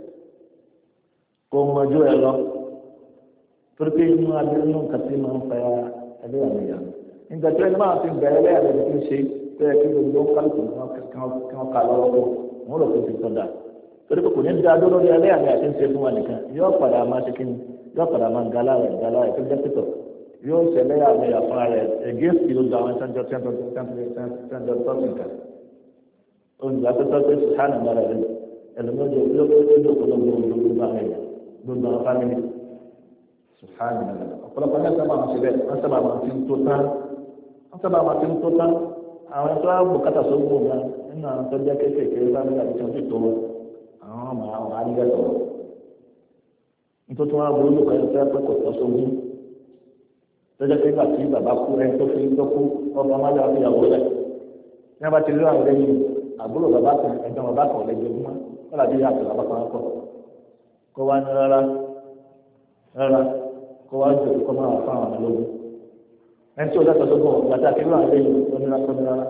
Speaker 2: kò mọjú ẹ lọ torí pé inú abẹ́rẹ́ nǹkan tí máa ń fa ẹlẹ́yàmẹ̀yà nígbà tí ẹni máa fi bẹ̀rẹ̀ ẹlẹ́yàmẹ̀yà tí ń ṣe pé kí gbogbo kálukú kí wọ́n ká lọ́wọ́ kó wọ́n lọ fi tọ́ da torí pé kò ní da dúró ní ẹlẹ́yàmẹ̀yà tí ń ṣe fún wa nìkan yóò padà máa ṣe kíni yóò padà máa gala rẹ̀ tó jẹ́ pítọ̀ yóò ṣe ẹlẹ́yàmẹ̀yà fún ara rẹ̀ against the old àwọn tẹ́ńtọ́ tọ́sí nǹkan olùdókòtò pé sùhánà mọ́ra rẹ̀ ẹlòmọ́jọ olókòló gbogbo àwọn èèyàn gbogbo àwọn fámìlì sùhánà mọ́ra rẹ̀ ọ̀pọ̀lọpọ̀ ní sábà máa ṣe bẹ́ẹ̀ wọ́n sábà máa ti ń tó tán àwọn tó á bùkátà sógbó gan nínú àwọn tó jẹ́ kéékèèké fámìlì àti tó ń tó àwọn ọmọ àwọn àríyàtọ̀ nítorí wọn á burú lóko ẹni tó yẹ pé kò tọ́ sógbó lọ́jọ́ pé nígbà tí bàbá kú ẹni tó fi tó kú ọkọ̀ ọmọdé wa fi yàwó rẹ̀ ní abá ti rí àwọn lẹ́yìn àbúrò bàbá kan ẹ̀gbọ́n bàbá kan lẹ́jọ́ mọ́ kọ́lá bí yàtọ̀ bàbá kan kọ́ kó wá ní rárá kó wá jò kó máa wà fún àwọn ológun ẹni tí ó lẹ́tọ̀ọ́ tó bọ̀ gbàtà kí wọ́n lẹ́yìn onírà.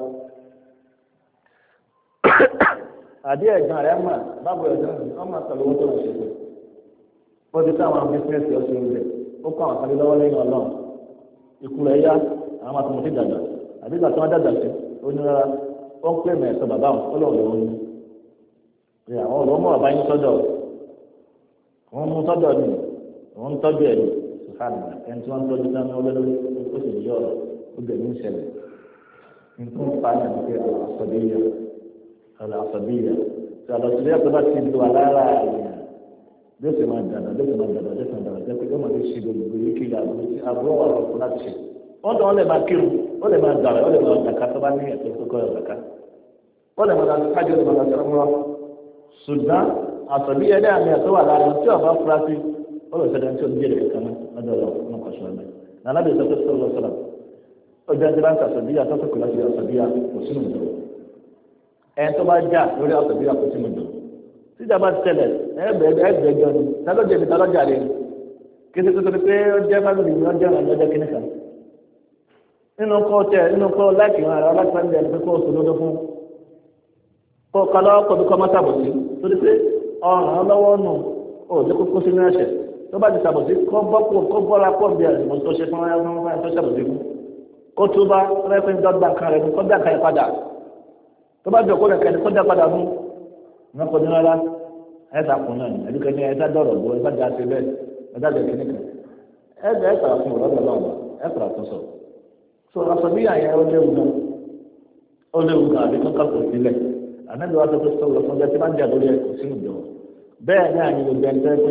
Speaker 2: àdé ẹ̀gbọ́n rẹ̀ mà báwo ẹ̀gbọ́n rẹ̀ wọ́n máa tẹ̀lé owó tó ń ṣe pé ó ti táwọn bísíǹsì ọ̀sẹ̀ ń bẹ̀ ó kọ́ àwọn kan lọ́wọ́ lẹ́yìn ọlọ́run ikú rẹ̀ yá àwọn àtúntò dàgbà àbí ìgbà tí wọ́n dàgbà sí onírà ó ń pè mẹ́ẹ̀sọ́ bàbá wọn ó lọ́wọ́ lọ́wọ́ ní àwọn ọ̀rọ̀ ọba yín sọ́dọ̀ wọ́n mú sọ́dọ̀ ní wọ́n ń tọ́jú ẹ̀ ní sùhánù ẹni tí wọ́n ń tọ́jú sáà ní olólórí ó sì yọ ọ̀rọ̀ ó bẹ̀ ní ìṣẹ̀lẹ̀ nítorí fa ní àti àlàsọ̀bíyà tí àlọ́sọ̀bíyà tó bá ti lu alára èèyàn bí ó sì máa dàgbà jẹ́ pé ó máa fi ṣe gbogbo yìí kí àbúrò wà lọ́kùnrin láti ṣe wọ́n tọ́ wọ́n lè máa kírun wọ́n lè máa dàrẹ́ wọ́n lè máa dàka tó bá ní ẹ̀tọ́ tó kọ́ ọ̀dàká wọ́n lè máa dàka kájọ lè máa dàka mọ́ ṣùgbọ́n àtọ̀bí ẹ̀dá àmì ẹ̀tọ́ wà lára tí ọba fura sí wọ́n lè sẹ́dá tí ó ń jẹ́ ẹ̀ka náà lọ́dọ̀ lọ ní ọkọ̀ ṣọ́ọ̀mẹ́ nàlábì sọ pé sọ́lọ́ sọ́lá ó jẹ́ ẹni láti àtọ̀bíyà tó tó kù láti àtọ̀bíyà kò sínú ìjọ ẹni tó bá já lórí àtọ̀bíyà kò sínú ìjọ tíjà bá tẹ̀lẹ̀ ẹ̀ẹ́dẹ̀ẹ́jọ ni tálọ́jà ni tálọ́jà rẹ̀ kété tó tó pé ó jẹ́ fámìlì ni wọ́n jẹ́ ọ̀nà ọjọ́ kíníkan nínú kọ́ láti wọn àrà alágbàndì ẹni pé kó o sòdodo fún kó o kọ́lọ́ kó o bí kọ́ má sàbòsí torí pé ọ̀ràn lọ́wọ́ nù ó jẹ́ kókó sínú ẹ̀ṣẹ̀ tó bá ti sàbòsí kó bọ́ra pọ̀ bí ẹ̀sìn tó ṣe fún ẹ̀ tó sàbòsí fún kó tó bá rẹ́pẹ́ dọ́gba kan rẹ̀ kó dá kan yẹn padà tó bá jọ kó rẹ̀ kẹ́ni kó dá padà fún wọn kò ní rárá ẹ̀sà kùn náà ní ẹ̀dúkẹ́ ní ẹ̀sà dọ̀rọ̀ bó ẹ̀sà dá sí bẹ́ẹ̀ ẹ̀sà dẹ̀ kíní kan ẹ̀sà fún ọ̀rọ̀ lọ́wọ́ ẹ̀sà tó sọ so asọ̀bíyà yẹn ó léwu gan àbí kankan kò sílẹ̀ ànábi wa tó tó sọ̀rọ̀ fún ọjọ́ tí wọ́n ń jà lórí ẹ̀kọ́ sínú ìjọ bẹ́ẹ̀ ní àyè gbogbo ẹni tẹ́ pé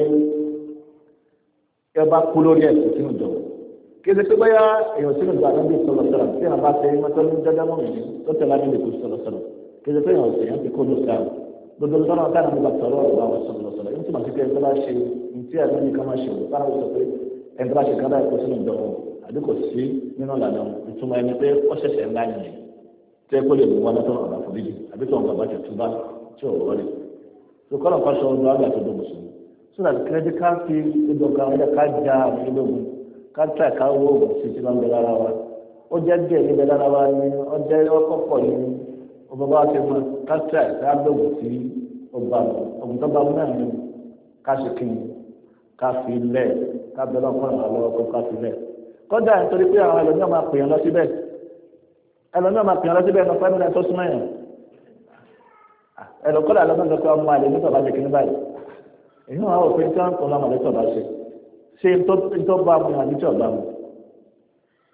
Speaker 2: ẹ bá kú lórí ẹ̀kọ́ sínú ìjọ kí ẹ ti pé báyà èèyàn sínú ìjọ ànábi sọ̀rọ̀ sọ̀rọ̀ tí a bá tẹ mọ́tò ní dandan mọ́ mi tó tẹ̀lé ànábi kò sọ̀rọ̀ sọ̀rọ̀ kí ẹ ti pé èèyàn ti kó ló sáà gbogbo sọ́nà ọ̀tá ànábi bá sọ̀rọ̀ ọ̀rọ̀ àwọn sọ̀rọ̀ sọ̀rọ̀ yìí tí màá ti pé ẹgbẹ́ bá ṣe ní tí ànábi kan máa ṣe òun sáà sọ pé ẹgbẹ́ bá ṣe kádà ẹ̀kọ́ sínú ìjọ wọn àbí kò sí nínú ìlànà ìtumọ̀ ẹni pé ó ṣẹ̀ṣẹ̀ ńlá yìí tẹ́ kó lè mú wọn lọ́tọ̀ ọ̀rọ̀ àforíjì àbí tó ń bàbá tẹ̀ túbá tí ò wọlé tó kọ́ lọ́kọ́ sọ ọdún àgbà tó dùn mùsùlùmí so that kẹ́ẹ́dí ká fi gbogbo kan ẹ̀dá ká já àwọn ológun ká tẹ̀ ká wó oògùn sí ti máa ń bẹ lára wa ó jẹ́ díẹ̀ níbẹ̀ lára wa ni ó jẹ́ ọkọ̀ pọ̀ ní ọba bá ti mọ ká tẹ̀ ká lóògùn sí ọba ògùn tó bá mú náà ní ká ṣe kí ni ká fi lẹ̀ ká bẹ lọ́kùnrin àwọn ọkọ̀ ká fi lẹ̀ kọ́dà nítorí pé àwọn ẹlòmíràn máa pè yàn lọ síbẹ̀ ẹnu fẹ́mi tó súnmọ́ yàn ẹlòkọ́dà lọ́mọdé pé ọmọ àlè nítorí ọba ṣe kíní báyìí èyí wọn àwọn òfin tí wọn kọ́ lọ́mọ lẹ́tọ̀ bá ṣe tó bá mu àbí tí ọba mu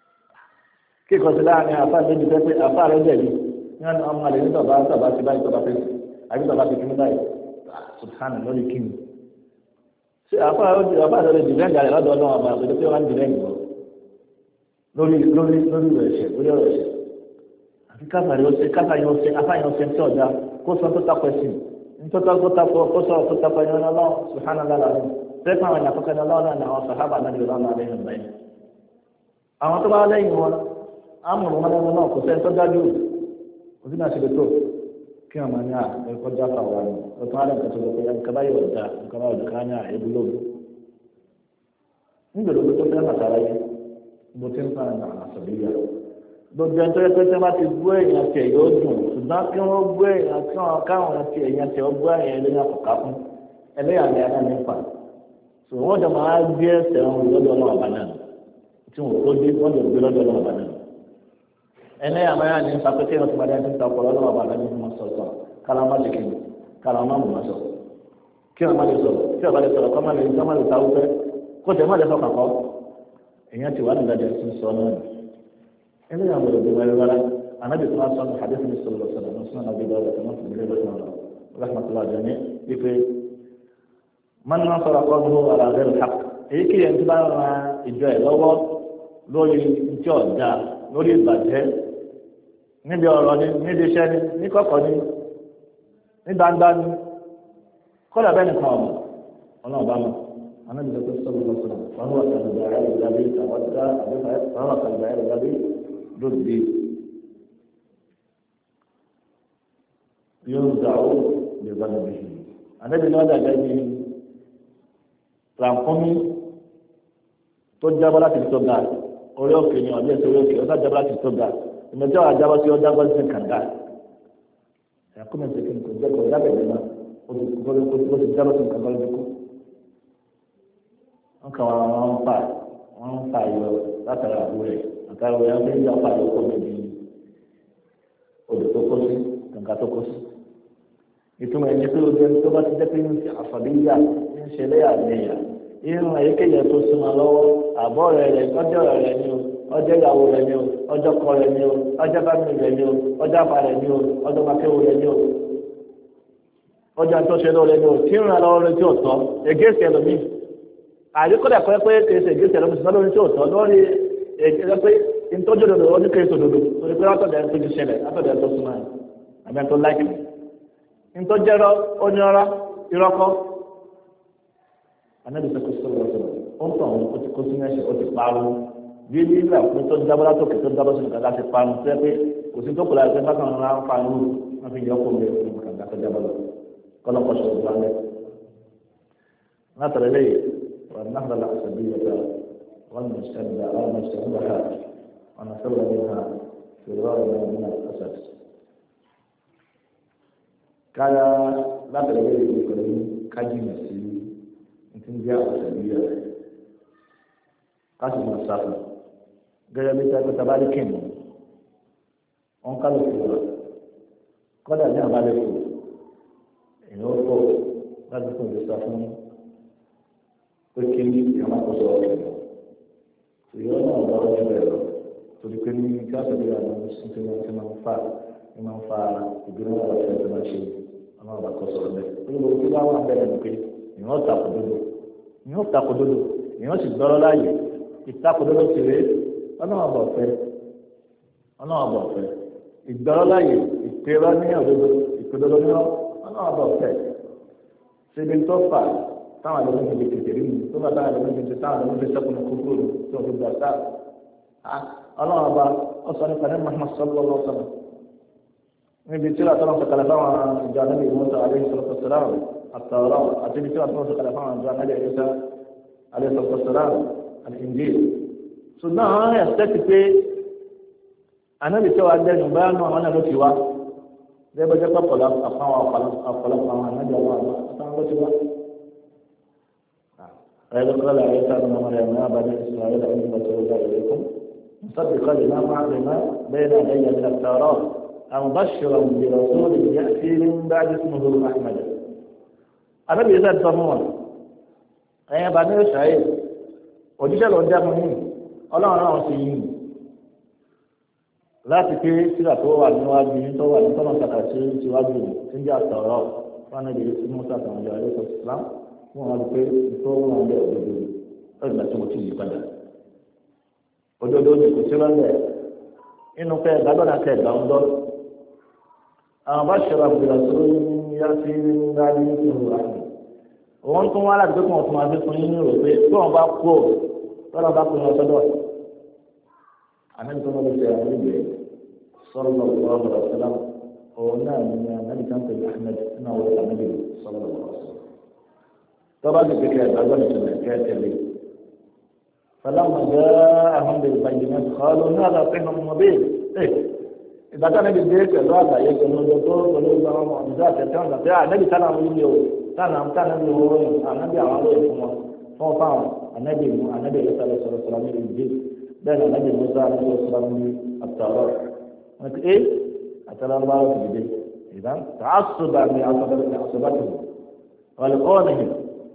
Speaker 2: kíkọ́ sí láàrin àfa méjì fẹ́ pé àfa rẹ̀ jẹ̀bi ní wọn ọmọ àlè ní tọ̀ba ti báyìí tọ̀ba fẹ́ àbí tọ̀ba ti kíní báyìí subhana lórí kíni ṣé àfa rẹ̀ lè dìbẹ́ǹdì àrẹ lọ́dọ̀ ọlọ́run ọba àgbẹ̀dẹ́ pé wọ́n ń dìbẹ́ǹdì lọ lórí ẹ̀ṣẹ̀ lórí ọ̀rọ̀ ẹ̀ṣẹ̀ àfi káfàrí ọ̀sẹ̀ káfàrí ọ̀sẹ̀ afáyàn ọ̀sẹ̀ tí ọ̀dà kó sọ tó takọ ẹ̀sìn nítorí kó sọ tó takọ ẹ̀yìn ọlọ́run subhana lálẹ́ tẹ́pẹ́ àwọn ìyàkọ́kẹ́ ọlọ́run náà àwọn sàhábà náà lè lọ́nà àlẹ́ ìhìn báyìí àwọn tó bá lẹ́yìn wọn àmọ̀ wọn náà kò sẹ́ni tó dájú òsì náà ṣe lè tó kí wọn máa ní ẹ̀kọ́ jáfa wà ní ọ̀tún alẹ́ nǹkan tó lọ pé nǹkan báyìí ọ̀dà nǹkan báyìí ọ̀dà kan ní àìbúlógún nígbà tó tó fẹ́ nàtàrà yìí mo ti ń fa àṣàbíyà gbogbo ẹni tó yẹ pé tí wọn bá ti gbọ́ èèyàn tiẹ̀ yóò dùn ṣùgbọ́n kí wọ́n gbọ́ èèyàn kí wọ́n káwọn ti èèyàn tiẹ̀ ó gbọ́ èèyàn lẹ́yìn àkọ́kọ́ fún ẹlẹ́yàmẹ̀yà náà nípa so wọ́n jọ máa gbé ẹsẹ̀ wọn lọ́dọ̀ náà ọ̀bà náà tí wọ́n tó dé wọ́n jọ gbé lọ́dọ̀ náà ọ̀bà náà ẹlẹ́yàmẹ̀yà ní sàpẹ́tẹ́ wọn ti padà ní ta ọ̀pọ̀ lọ́dọ̀ ọ̀bà náà ní wọn sọ̀tọ̀ kálámà lè kí kálámà mọ̀ máa sọ kí wọ́n má lè sọ̀rọ̀ kí wọ́n má lè sọ̀rọ̀ kọ́ má lè ta wúfẹ́ kó tẹ̀ má lè sọ kàkọ́ èèyàn ti wà nígbà jẹ́ sí sọ náà ẹlẹ́yìn àwọn ọ̀dọ́ wẹ́rẹ́ wẹ́rẹ́ anábì tó máa sọ ní hadith ní sọ̀rọ̀ sọ̀rọ̀ ní sọ̀rọ̀ nàbí lọ́wọ́ tó máa fi mílíọ̀nù lọ́sàn lọ rahmatulah jẹ́ni wípé man náà sọ̀rọ̀ kọ́ ní ọ̀rọ̀ àgbẹ̀rẹ̀ hàk èyí kì í yẹn tó bá ran ìjọ ẹ̀ lọ́wọ́ lórí ntí ọ̀dà lórí ìbàjẹ́ níbi ọ̀rọ̀ ni níbi iṣẹ́ ni ní kọ̀kọ̀ ni ní gbangba ni kọ́dà bẹ́ẹ̀ nìkan ọ̀mọ̀ ọlọ́run bá mọ̀ anábì tó sọ̀rọ̀ lọ́sọ̀rọ̀ wọn wà kàlùbà ẹ̀ ìgbàgbé àwọ̀dá àbẹ́fẹ́ wọn wà kàlùbà ẹ̀ ìgbàgbé lóde yóò gbà ó lè bá níbi yìí anábì náà dàgbà ní rànkúnmí tó jábọ́ láti tó ga orí òkè ni ọ̀dẹ́ ìṣòro òkè ọ̀dá jábọ́ láti tó ga ìmọ̀jọ́ àjábọ́ sí ọjà gbọ́ sí kàńdá rànkúnmí ṣe kí n kò jẹ́ kó jábẹ̀ nígbà ó ti jábọ́ sí kàńdá lójú kú wọn kà wọn ń fa ìyọ látara àbúrò rẹ àtàrà òyà ń fi yọ fa ìyọ kó níbi odò tó kó sí kàńkà tó kó sí ìtumọ̀ ẹni pé ojú ẹni tó bá ti jẹ́ pé ń ṣe àfàbíyà ń ṣe lẹ́yàmẹ̀yà irun èyíkéyìí tó súnmọ́ lọ́wọ́ àbọ̀ rẹ̀ ọjọ́ rẹ̀ ni o ọjọ́ ìyàwó rẹ̀ ni o ọjọ́ kọ rẹ̀ ni o ọjọ́ bámi rẹ̀ ni o ọjọ́ àpá rẹ̀ ni o ọjọ́ makéwò rẹ̀ ni o ọjọ́ àtọ́ṣe lọ́rẹ̀ ni o tí ń ràn lọ́wọ́ rẹ̀ tí ò tọ́ egéṣẹ́ ẹlòmíì àdékọ́dà pé kèsì egéṣẹ́ ẹlòmíì ṣùgbọ́n lórí tí ò tọ́ lórí ẹgbẹ́ pé ìtọ́jú òdodo ó ní kèsì òdodo torí pé látọ̀dẹ̀ ẹni tó ti ṣẹlẹ̀ látọ̀dẹ̀ ẹni tó súnmọ́ ẹ̀ àbí ẹni tó láìpẹ́ ntọ́jẹ́rọ onírọ́rọ́ irọ́kọ́ anabi sọ́kò sọ́kò sọ́kò ó ń tọ̀ ó ti kó sínú ẹ̀ṣẹ̀ ó ti parun bí nígbà pé tó dábọ́lá tó kẹtọ́ dábọ́ sínú kàdá ti parun tó yẹ pé kò sí tó kù láti pé bákan náà ń parun wọn fi yọ kó lé fún kàdá tó dábọ́ lọ kọ́lọ́kọ́ sọ̀rọ̀ lálẹ́ látàrí lẹ́yìn wọn náà lọ́la àṣàbí yọ̀tà wọn mọ̀ ṣẹ́ńdà wọn mọ̀ ṣẹ́ńdà ha wọn mọ̀ ṣẹ́ńdà ha fèrè kaya látàrí ìwé pẹ̀lú kájínà sí ti ń jẹ́ àṣàbíyà rẹ̀ káṣí máa sáfù gẹ́gẹ́ bí sẹ́kọ̀ tabali kìnnì wọn kálù fún wa kọ́dà ní àbálẹ̀ fún èèyàn ó pọ̀ láti fún ìgbésà fún pé kí ní ìyàmá kó sọ ọ̀kẹ́ lọ ìyọ́ náà bá wọ́n bẹ̀rẹ̀ lọ torí pé ní kí àṣàbíyà náà ti máa ń fa ìgbìmọ̀ àwọn ọ̀sẹ̀ tó máa ṣe ọmọ ọba kọ sọ̀rọ̀ bẹ́ẹ̀ ó lọ sí wàá wà bẹ́ẹ̀ ni pé ìyẹn takò dodo ìyẹn sì gbọ́rọ̀ láàyè ìtakò dodo sì rèé ọlọ́wọ́ ọba ọ̀fẹ́ ìgbọ́rọ̀ láàyè ìpèrọ ní òdodo ìpèdodo ní ọlọ́wọ́ ọba ọ̀fẹ́ ṣebi tó fà táwọn àlọ́ méjì tètè rí mi tó bá táwọn àlọ́ méjì táwọn àlọ́ méjì sẹ́kùn ní kúkúrú tó fi gbà sáà ọlọ́wọ́ ọba ọ̀sán nípa ní Muhammad sallallahu alaihi wasallam níbi tí wàá tọ́lọ́ sọ̀kalẹ̀ fáwọn ìjọ anábì Mùsá alayhi salatu wassalam àtàwọ̀rọ̀ àti ibi tí wàá tọ́lọ́ sọ̀kalẹ̀ fáwọn ìjọ anábì Ìsá alayhi salatu wassalam al-Injil. ṣùgbọ́n àwọn ẹ̀sẹ̀tì pé anábì tí wàá dẹ́nu bá nù àwọn náà ló ti wá dẹ́gbẹ́jẹ́ pọ̀pọ̀lọ́ ọ̀pọ̀lọpọ̀ àwọn anábì àwọn àtàwọn ló ti wá. ẹ̀rọ kọ́lá Ìsá ibn Maryam ya bani Isra'ila inni rasulullahi ilaykum musaddiqan lima ma'ana bayna yadayya min at-Tawrat مبشرا برسول يأتي من بعد اسمه أحمد. أنا بيزاد صمون. أيه بعدين شايف. وجيش لو جاء مني. الله أنا أسيء. láti pé síra tó wà níwájú yín tó wà ní tọ́nà kàkàṣe síwájú tí ń jẹ́ àtọ̀rọ̀ wọn ní ìdílé tí Musa àtàwọn ọjọ́ ayé sọ Islam fún wọn pé tó wọn lé òdodo lọ́dún àti mo ti yí padà òdodo ní kò sí lọ́lẹ̀ inú kẹ́ ìgbàgbọ́dà kẹ́ ìgbà ń lọ àwọn bá ṣọra bùrọ̀ tó yá sí ńlá ní ìlú àná òun tún wá láti pé kí wọn tún máa fi fún yín rò pé tí wọn bá kú tọ́lá bá kú wọn sọ́dọ̀ àmì tó wọn lè ṣe àwọn ìgbẹ́ sọ́dọ̀ lọ́wọ́ ọ̀rọ̀ sọ́dọ̀ òun náà ní àmì kan pẹ̀lú Ahmed náà wọ́n ṣe àmì sọ́dọ̀ lọ́wọ́ tọ́ba ti kékeré ìgbàgbọ́ nìkan kẹ́ tẹ̀lé فلما جاءهم بالبينات قالوا هذا سحر مبين إذا كان بالبيت الواقع يكون الدكتور ولو بقى معجزات كان ده النبي كان يقول كان يقول النبي عليه فهو فاهم النبي صلى الله عليه وسلم الإنجيل بين النبي موسى عليه السلام التوراة إيه أتلا الله في البيت إذا تعصبا لعصبته ولقونهم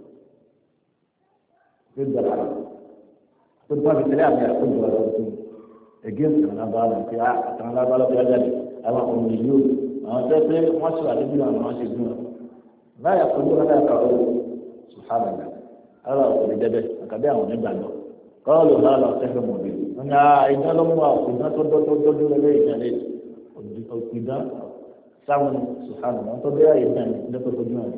Speaker 2: ضد العرب كنت ما في كلام يا كنت ولا كنت against أنا بالله في أنا بالله في هذا أنا أميون أنا تقول ما شاء الله يقولون ما شاء الله لا يقولون لا يقولون سبحان الله هذا هو الجدل كذا هو نبغى قالوا هذا سحر مبين أنا إذا لم أكن تدور لي يعني إذا سامن سبحان الله تبغى إذا لا تقولون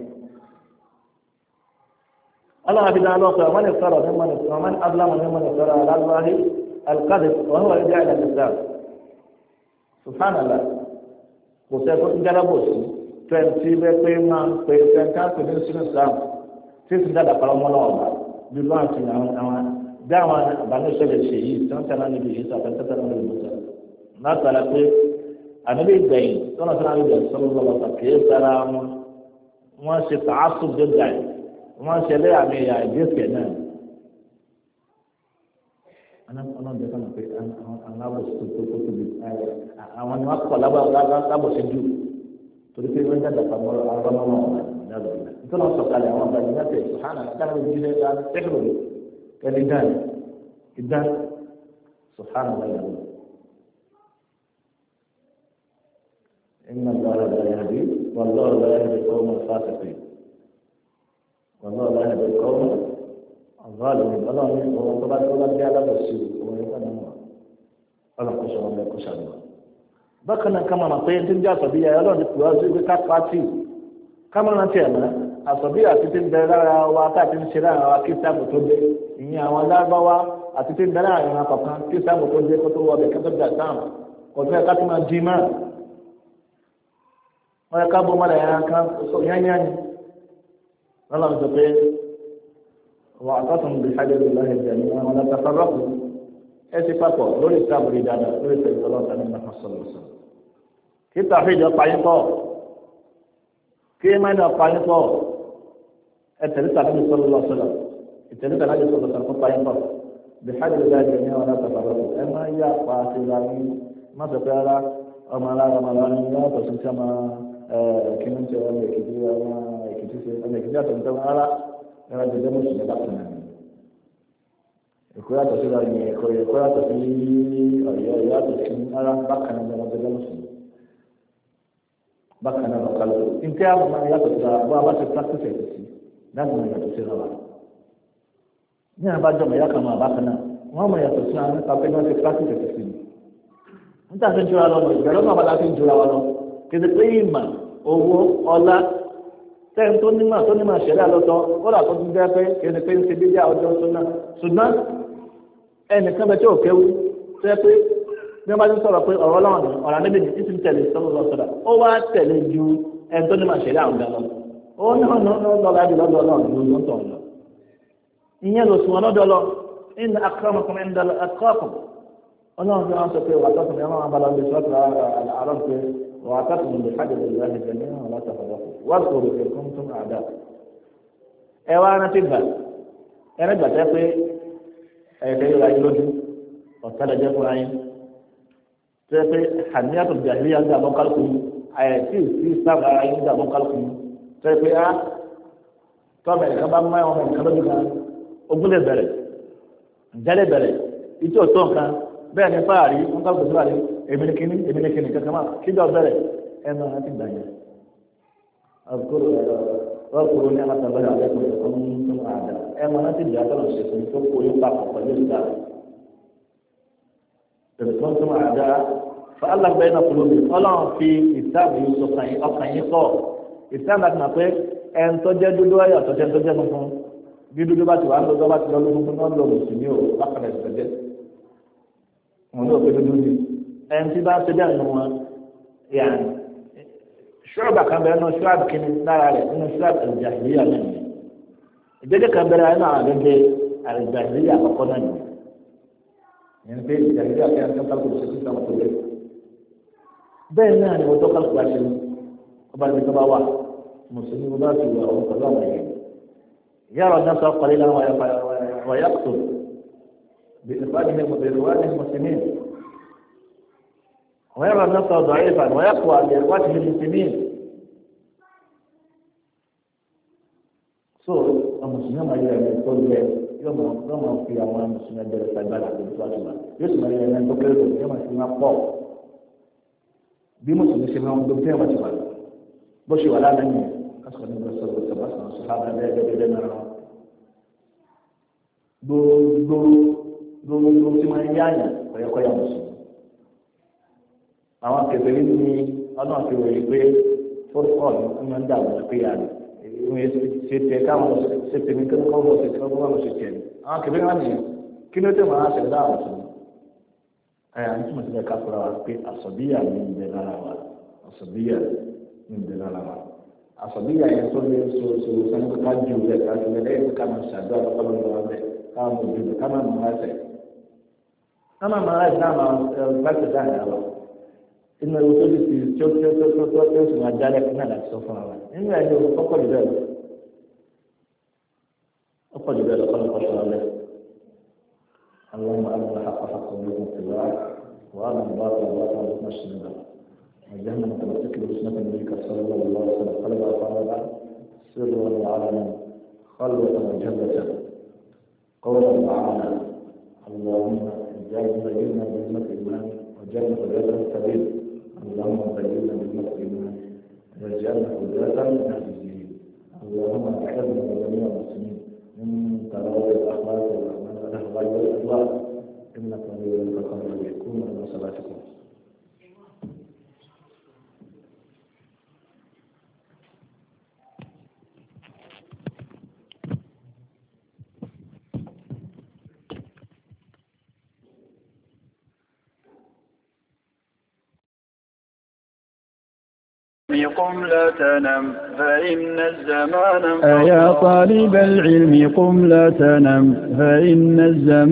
Speaker 2: الله بدأ الله من افترى ومن أظلم ممن افترى على الله القذف وهو يدعي إلى الإسلام سبحان الله وسيكون جلبوس تنسي بقيمة بقيمة في الإسلام تيجي هذا كلام الله بالواسطة نعم دعوة بنوصل الشيء تنتظر النبي عيسى تنتظر النبي موسى ما تلاقي النبي الدين صلى الله عليه وسلم كيف ترى ما تعصب جدا wọ́n ṣe lé àmì ìyá ìgbésẹ̀ náà ọlọ́dẹ kan pé àwọn alábòsí tó tóbi àwọn ni wọ́n kọ́ lábòsí jù torí pé wọ́n jáde pàmò àwọn ọmọ wọn jáde nítorí wọ́n sọ̀kalẹ̀ àwọn ọba ìgbà tẹ̀ sùhánà káàdì ìdílé tẹ́kínọ̀lì kẹ́lí dáì ìdá sùhánà láyà lọ. ìnà lọ́rọ̀ láyà bí wọ́n lọ́rọ̀ láyà bí kọ́ ọmọ fásitì. والله لا يهدي القوم الظالمين الله هو طبعا جاء له السوء ويكون الله كشر الله كشر بكنا كما نطير تنجا صبيا يلا نتوازي بكاتفاتي كما نتيما الصبيا تتندرا واتاتنشرا وكتاب تودي إني أولا بوا أتتندرا أنا طبعا كتاب تودي كتوا بكتب جاتام كتوا كتما جيما ويكابو ملا يانكا يعني الله سبحانه واعتصموا بحبل الله جميعا ولا تفرقوا اتفقوا لولا الصبر دانا لولا الصلاه على النبي صلى الله عليه وسلم كي توحيد يقاين تو كي ما يقاين تو اتلت النبي صلى الله عليه وسلم اتلت النبي صلى الله عليه وسلم قاين تو بحبل الله جميعا ولا تفرقوا اما يا فاصلاني ما تقرا اما لا لا تسمع كمان جواب كده ọmọ ìkíjà tó ń tẹ́wọ́n rárá ẹ̀rọ jẹjẹ mọ́sùn ní bákan náà ẹ̀kọ́ yàtọ̀ sí ra ní ẹ̀kọ́ yàtọ̀ sí ọ̀yọ́ yàtọ̀ sí rárá bákan náà ẹ̀rọ jẹjẹ mọ́sùn bákan náà lọ́kà lọ́wọ́ ntẹ́ àwọn ọmọ yàtọ̀ sí ra bó a bá ti practice ẹ̀ sí láti mọ̀ yàtọ̀ sí ra wa ní àbájọ mọ̀ yàtọ̀ mọ̀ bákan náà wọ́n mọ̀ yàtọ̀ sí ra nípa pé wọ́n ti practice ẹ̀ sí ni níta fi ń jura lọ ìgbàlọ́ náà bá ti ń jura wa lọ kéde pé ìmọ̀ owó ọlá sẹ́yìn tó nímọ̀ ṣẹlẹ̀ lọ́tọ̀ kódà tó ti jẹ́ pé kéde pé ń ṣe bíjà ọjọ́ tó náà ṣùgbọ́n ẹnìkan bẹ tí ò kéwú ṣe pé bí wọ́n bá ti sọ̀rọ̀ pé ọ̀rọ̀ láwọn ọ̀rọ̀ níbi ní ti tẹ̀lé sọ́nù lọ́sọ̀dà ó wá tẹ̀lé ju ẹni tó nímọ̀ ṣẹlẹ̀ àwọn ọ̀dà lọ ó ní ọ̀nà lọ́la bí lọ́dọ̀ ọlọ́run ló ń tọ̀ lọ. ìyẹn ló sùn ọlọ́dọ̀ lọ in akramakum inda atqakum ọlọ́run fi wọn sọ pé wàá tọ́kùn ẹ̀rọ àwọn abalọ̀ ìṣọ́tò àárọ̀ pé wàá tọ́kùn lè hajj lè láti jẹ́ nínú àwọn látàfọwọ́ wọ́n kò rò pé kún tún àdá. ẹ wá rántí gbà ẹrẹ gbàtẹ́ pé ẹ̀ẹ́dẹ́ yóò ráyé lójú ọ̀tẹ́lẹ̀jẹ́ fúnra yín tó yẹ pé hàníyàtò jàhílíyà ń dàbọ̀ kálukú yín àyẹ̀tí sí sábà ara yín ń dàbọ̀ kálukú yín tó yẹ pé á tọ́mọ̀ ẹ̀ka bá mọ́ ọmọ nǹkan lójú kan ogún lè bẹ̀rẹ̀ ǹjẹ́ lè bẹ̀rẹ̀ ìtí òtó nǹkan bẹ́ẹ̀ ni fáàrí wọn kọ́ gbèsè fáàrí èmi ni kíní kankan máa kíjọ bẹ̀rẹ̀ ẹ máa ti gbà yẹn. ọkùnrin ní alátabẹ́rẹ́ àlẹ́kùnrin tó ń tún àdá ẹ máa ti gbà tọ́lọ̀ ṣe fún tó kó yín papọ̀ pẹ̀lú ìgbà tó ń tún àdá fàálà bẹ́ẹ̀ náà kúrò ní ọlọ́run fi ìsáàbù yìí sọ ọkàn yín kọ́ ìsáàbù àti màpẹ́ ẹn tó jẹ́ dúdú ayọ̀ tó jẹ́ funfun bí dúdú bá ti wà lọ́dọ́ bá ti lọ́ lókun náà lọ mùsùlùmí ò bákan ẹ̀ sọ̀jẹ́ wọn ló pe dúdú ni ẹn tí bá ń ṣe bẹ́ẹ̀ nù wọn yàn ṣọ́ọ̀bà kan bẹ̀rẹ̀ náà ṣọ́ọ̀bù kìíní lára rẹ̀ nínú ṣọ́ọ̀bù àlùjáhìlíyà náà ni ìgbẹ́jẹ́ kan bẹ̀rẹ̀ nínú àwọn àgbẹ̀gbẹ̀ àlùjáhìlíyà àkọ́kọ́ náà ni ìyẹn pé àlùjáhìlíyà kí wọ́n kálukú ṣe sí sáwọn tó lé bẹ́ẹ̀ náà ni wọ́n tó kálukú bá ṣe ọba ní tó bá wà mùsùlùmí wọn bá ti wà wọn pẹ̀lú àwọn èèyàn yàrá ọ̀dọ́ sọ pẹ̀lú ìlànà wọ̀nyàkùtù bí ìfàdí المسلمين ويرى النصر ضعيفا ويقوى بإخوته المسلمين المسلمين ما يقول يوم في يوم المسلمين جلس البلد بالفاتحة يسمى أن تقرأ يوم السماء فوق بمسلمين سمعهم دمتين وتبال بشي ولا لني أسخن من الرسول والسباسة والصحابة لا يجب dúró tí wọ́n ń yáyà ọ̀yẹ́kọ́yà mùsùlùmí. àwọn kẹfẹ́rí ní ọlọ́run ti wòye pé fọ́ọ̀lù ń máa ń dà wọ́n pé yàrá ìwé ṣe tẹ káwọn ṣe tẹ̀mí kí wọ́n bọ̀ ṣe tí wọ́n bọ̀ ṣe tẹ̀ ní. àwọn kẹfẹ́rí wọn nìyẹn kí ló tẹ̀ wọ́n á ṣẹ̀dá àwọn mùsùlùmí. ní tí mo ti bẹ̀ ká fura wa pé àsọ̀bíyà ní ń bẹ lára wa àsọ̀bíyà ní ń bẹ lára wa àsọ̀bíyà yẹn tó lé so sani ká ju rẹ̀ ká ju rẹ̀ lẹ́yìn ká máa ṣàdúrà lọ́wọ́ kama mujube kama mwase kama mwase kama basi sana hapo ina utodi si chochote tunajali kuna la sofa nini ndio uko lidalo uko lidalo kwa Allah اللهم أرنا الحق حقا وارزقنا اتباعه وأرنا الباطل باطلا وارزقنا اجتنابه وجعلنا متمسكين بسنة نبيك صلى الله عليه وسلم قلبا وقالبا سرا وعلنا خلوة وجهة قولا وعملا اللهم زينا بنعمة الإيمان وجعلنا هداة السبيل اللهم زينا بنعمة الإيمان وجعلنا هداة مهديين اللهم احفظنا جميع المسلمين من تراوي الأخلاق والأعمال والأهواء والأهواء إنك ولي ذلك القدر يكون من صلاتكم.
Speaker 1: قم لا تنم فإن الزمان
Speaker 3: يا طالب العلم قم لا تنم فإن الزمان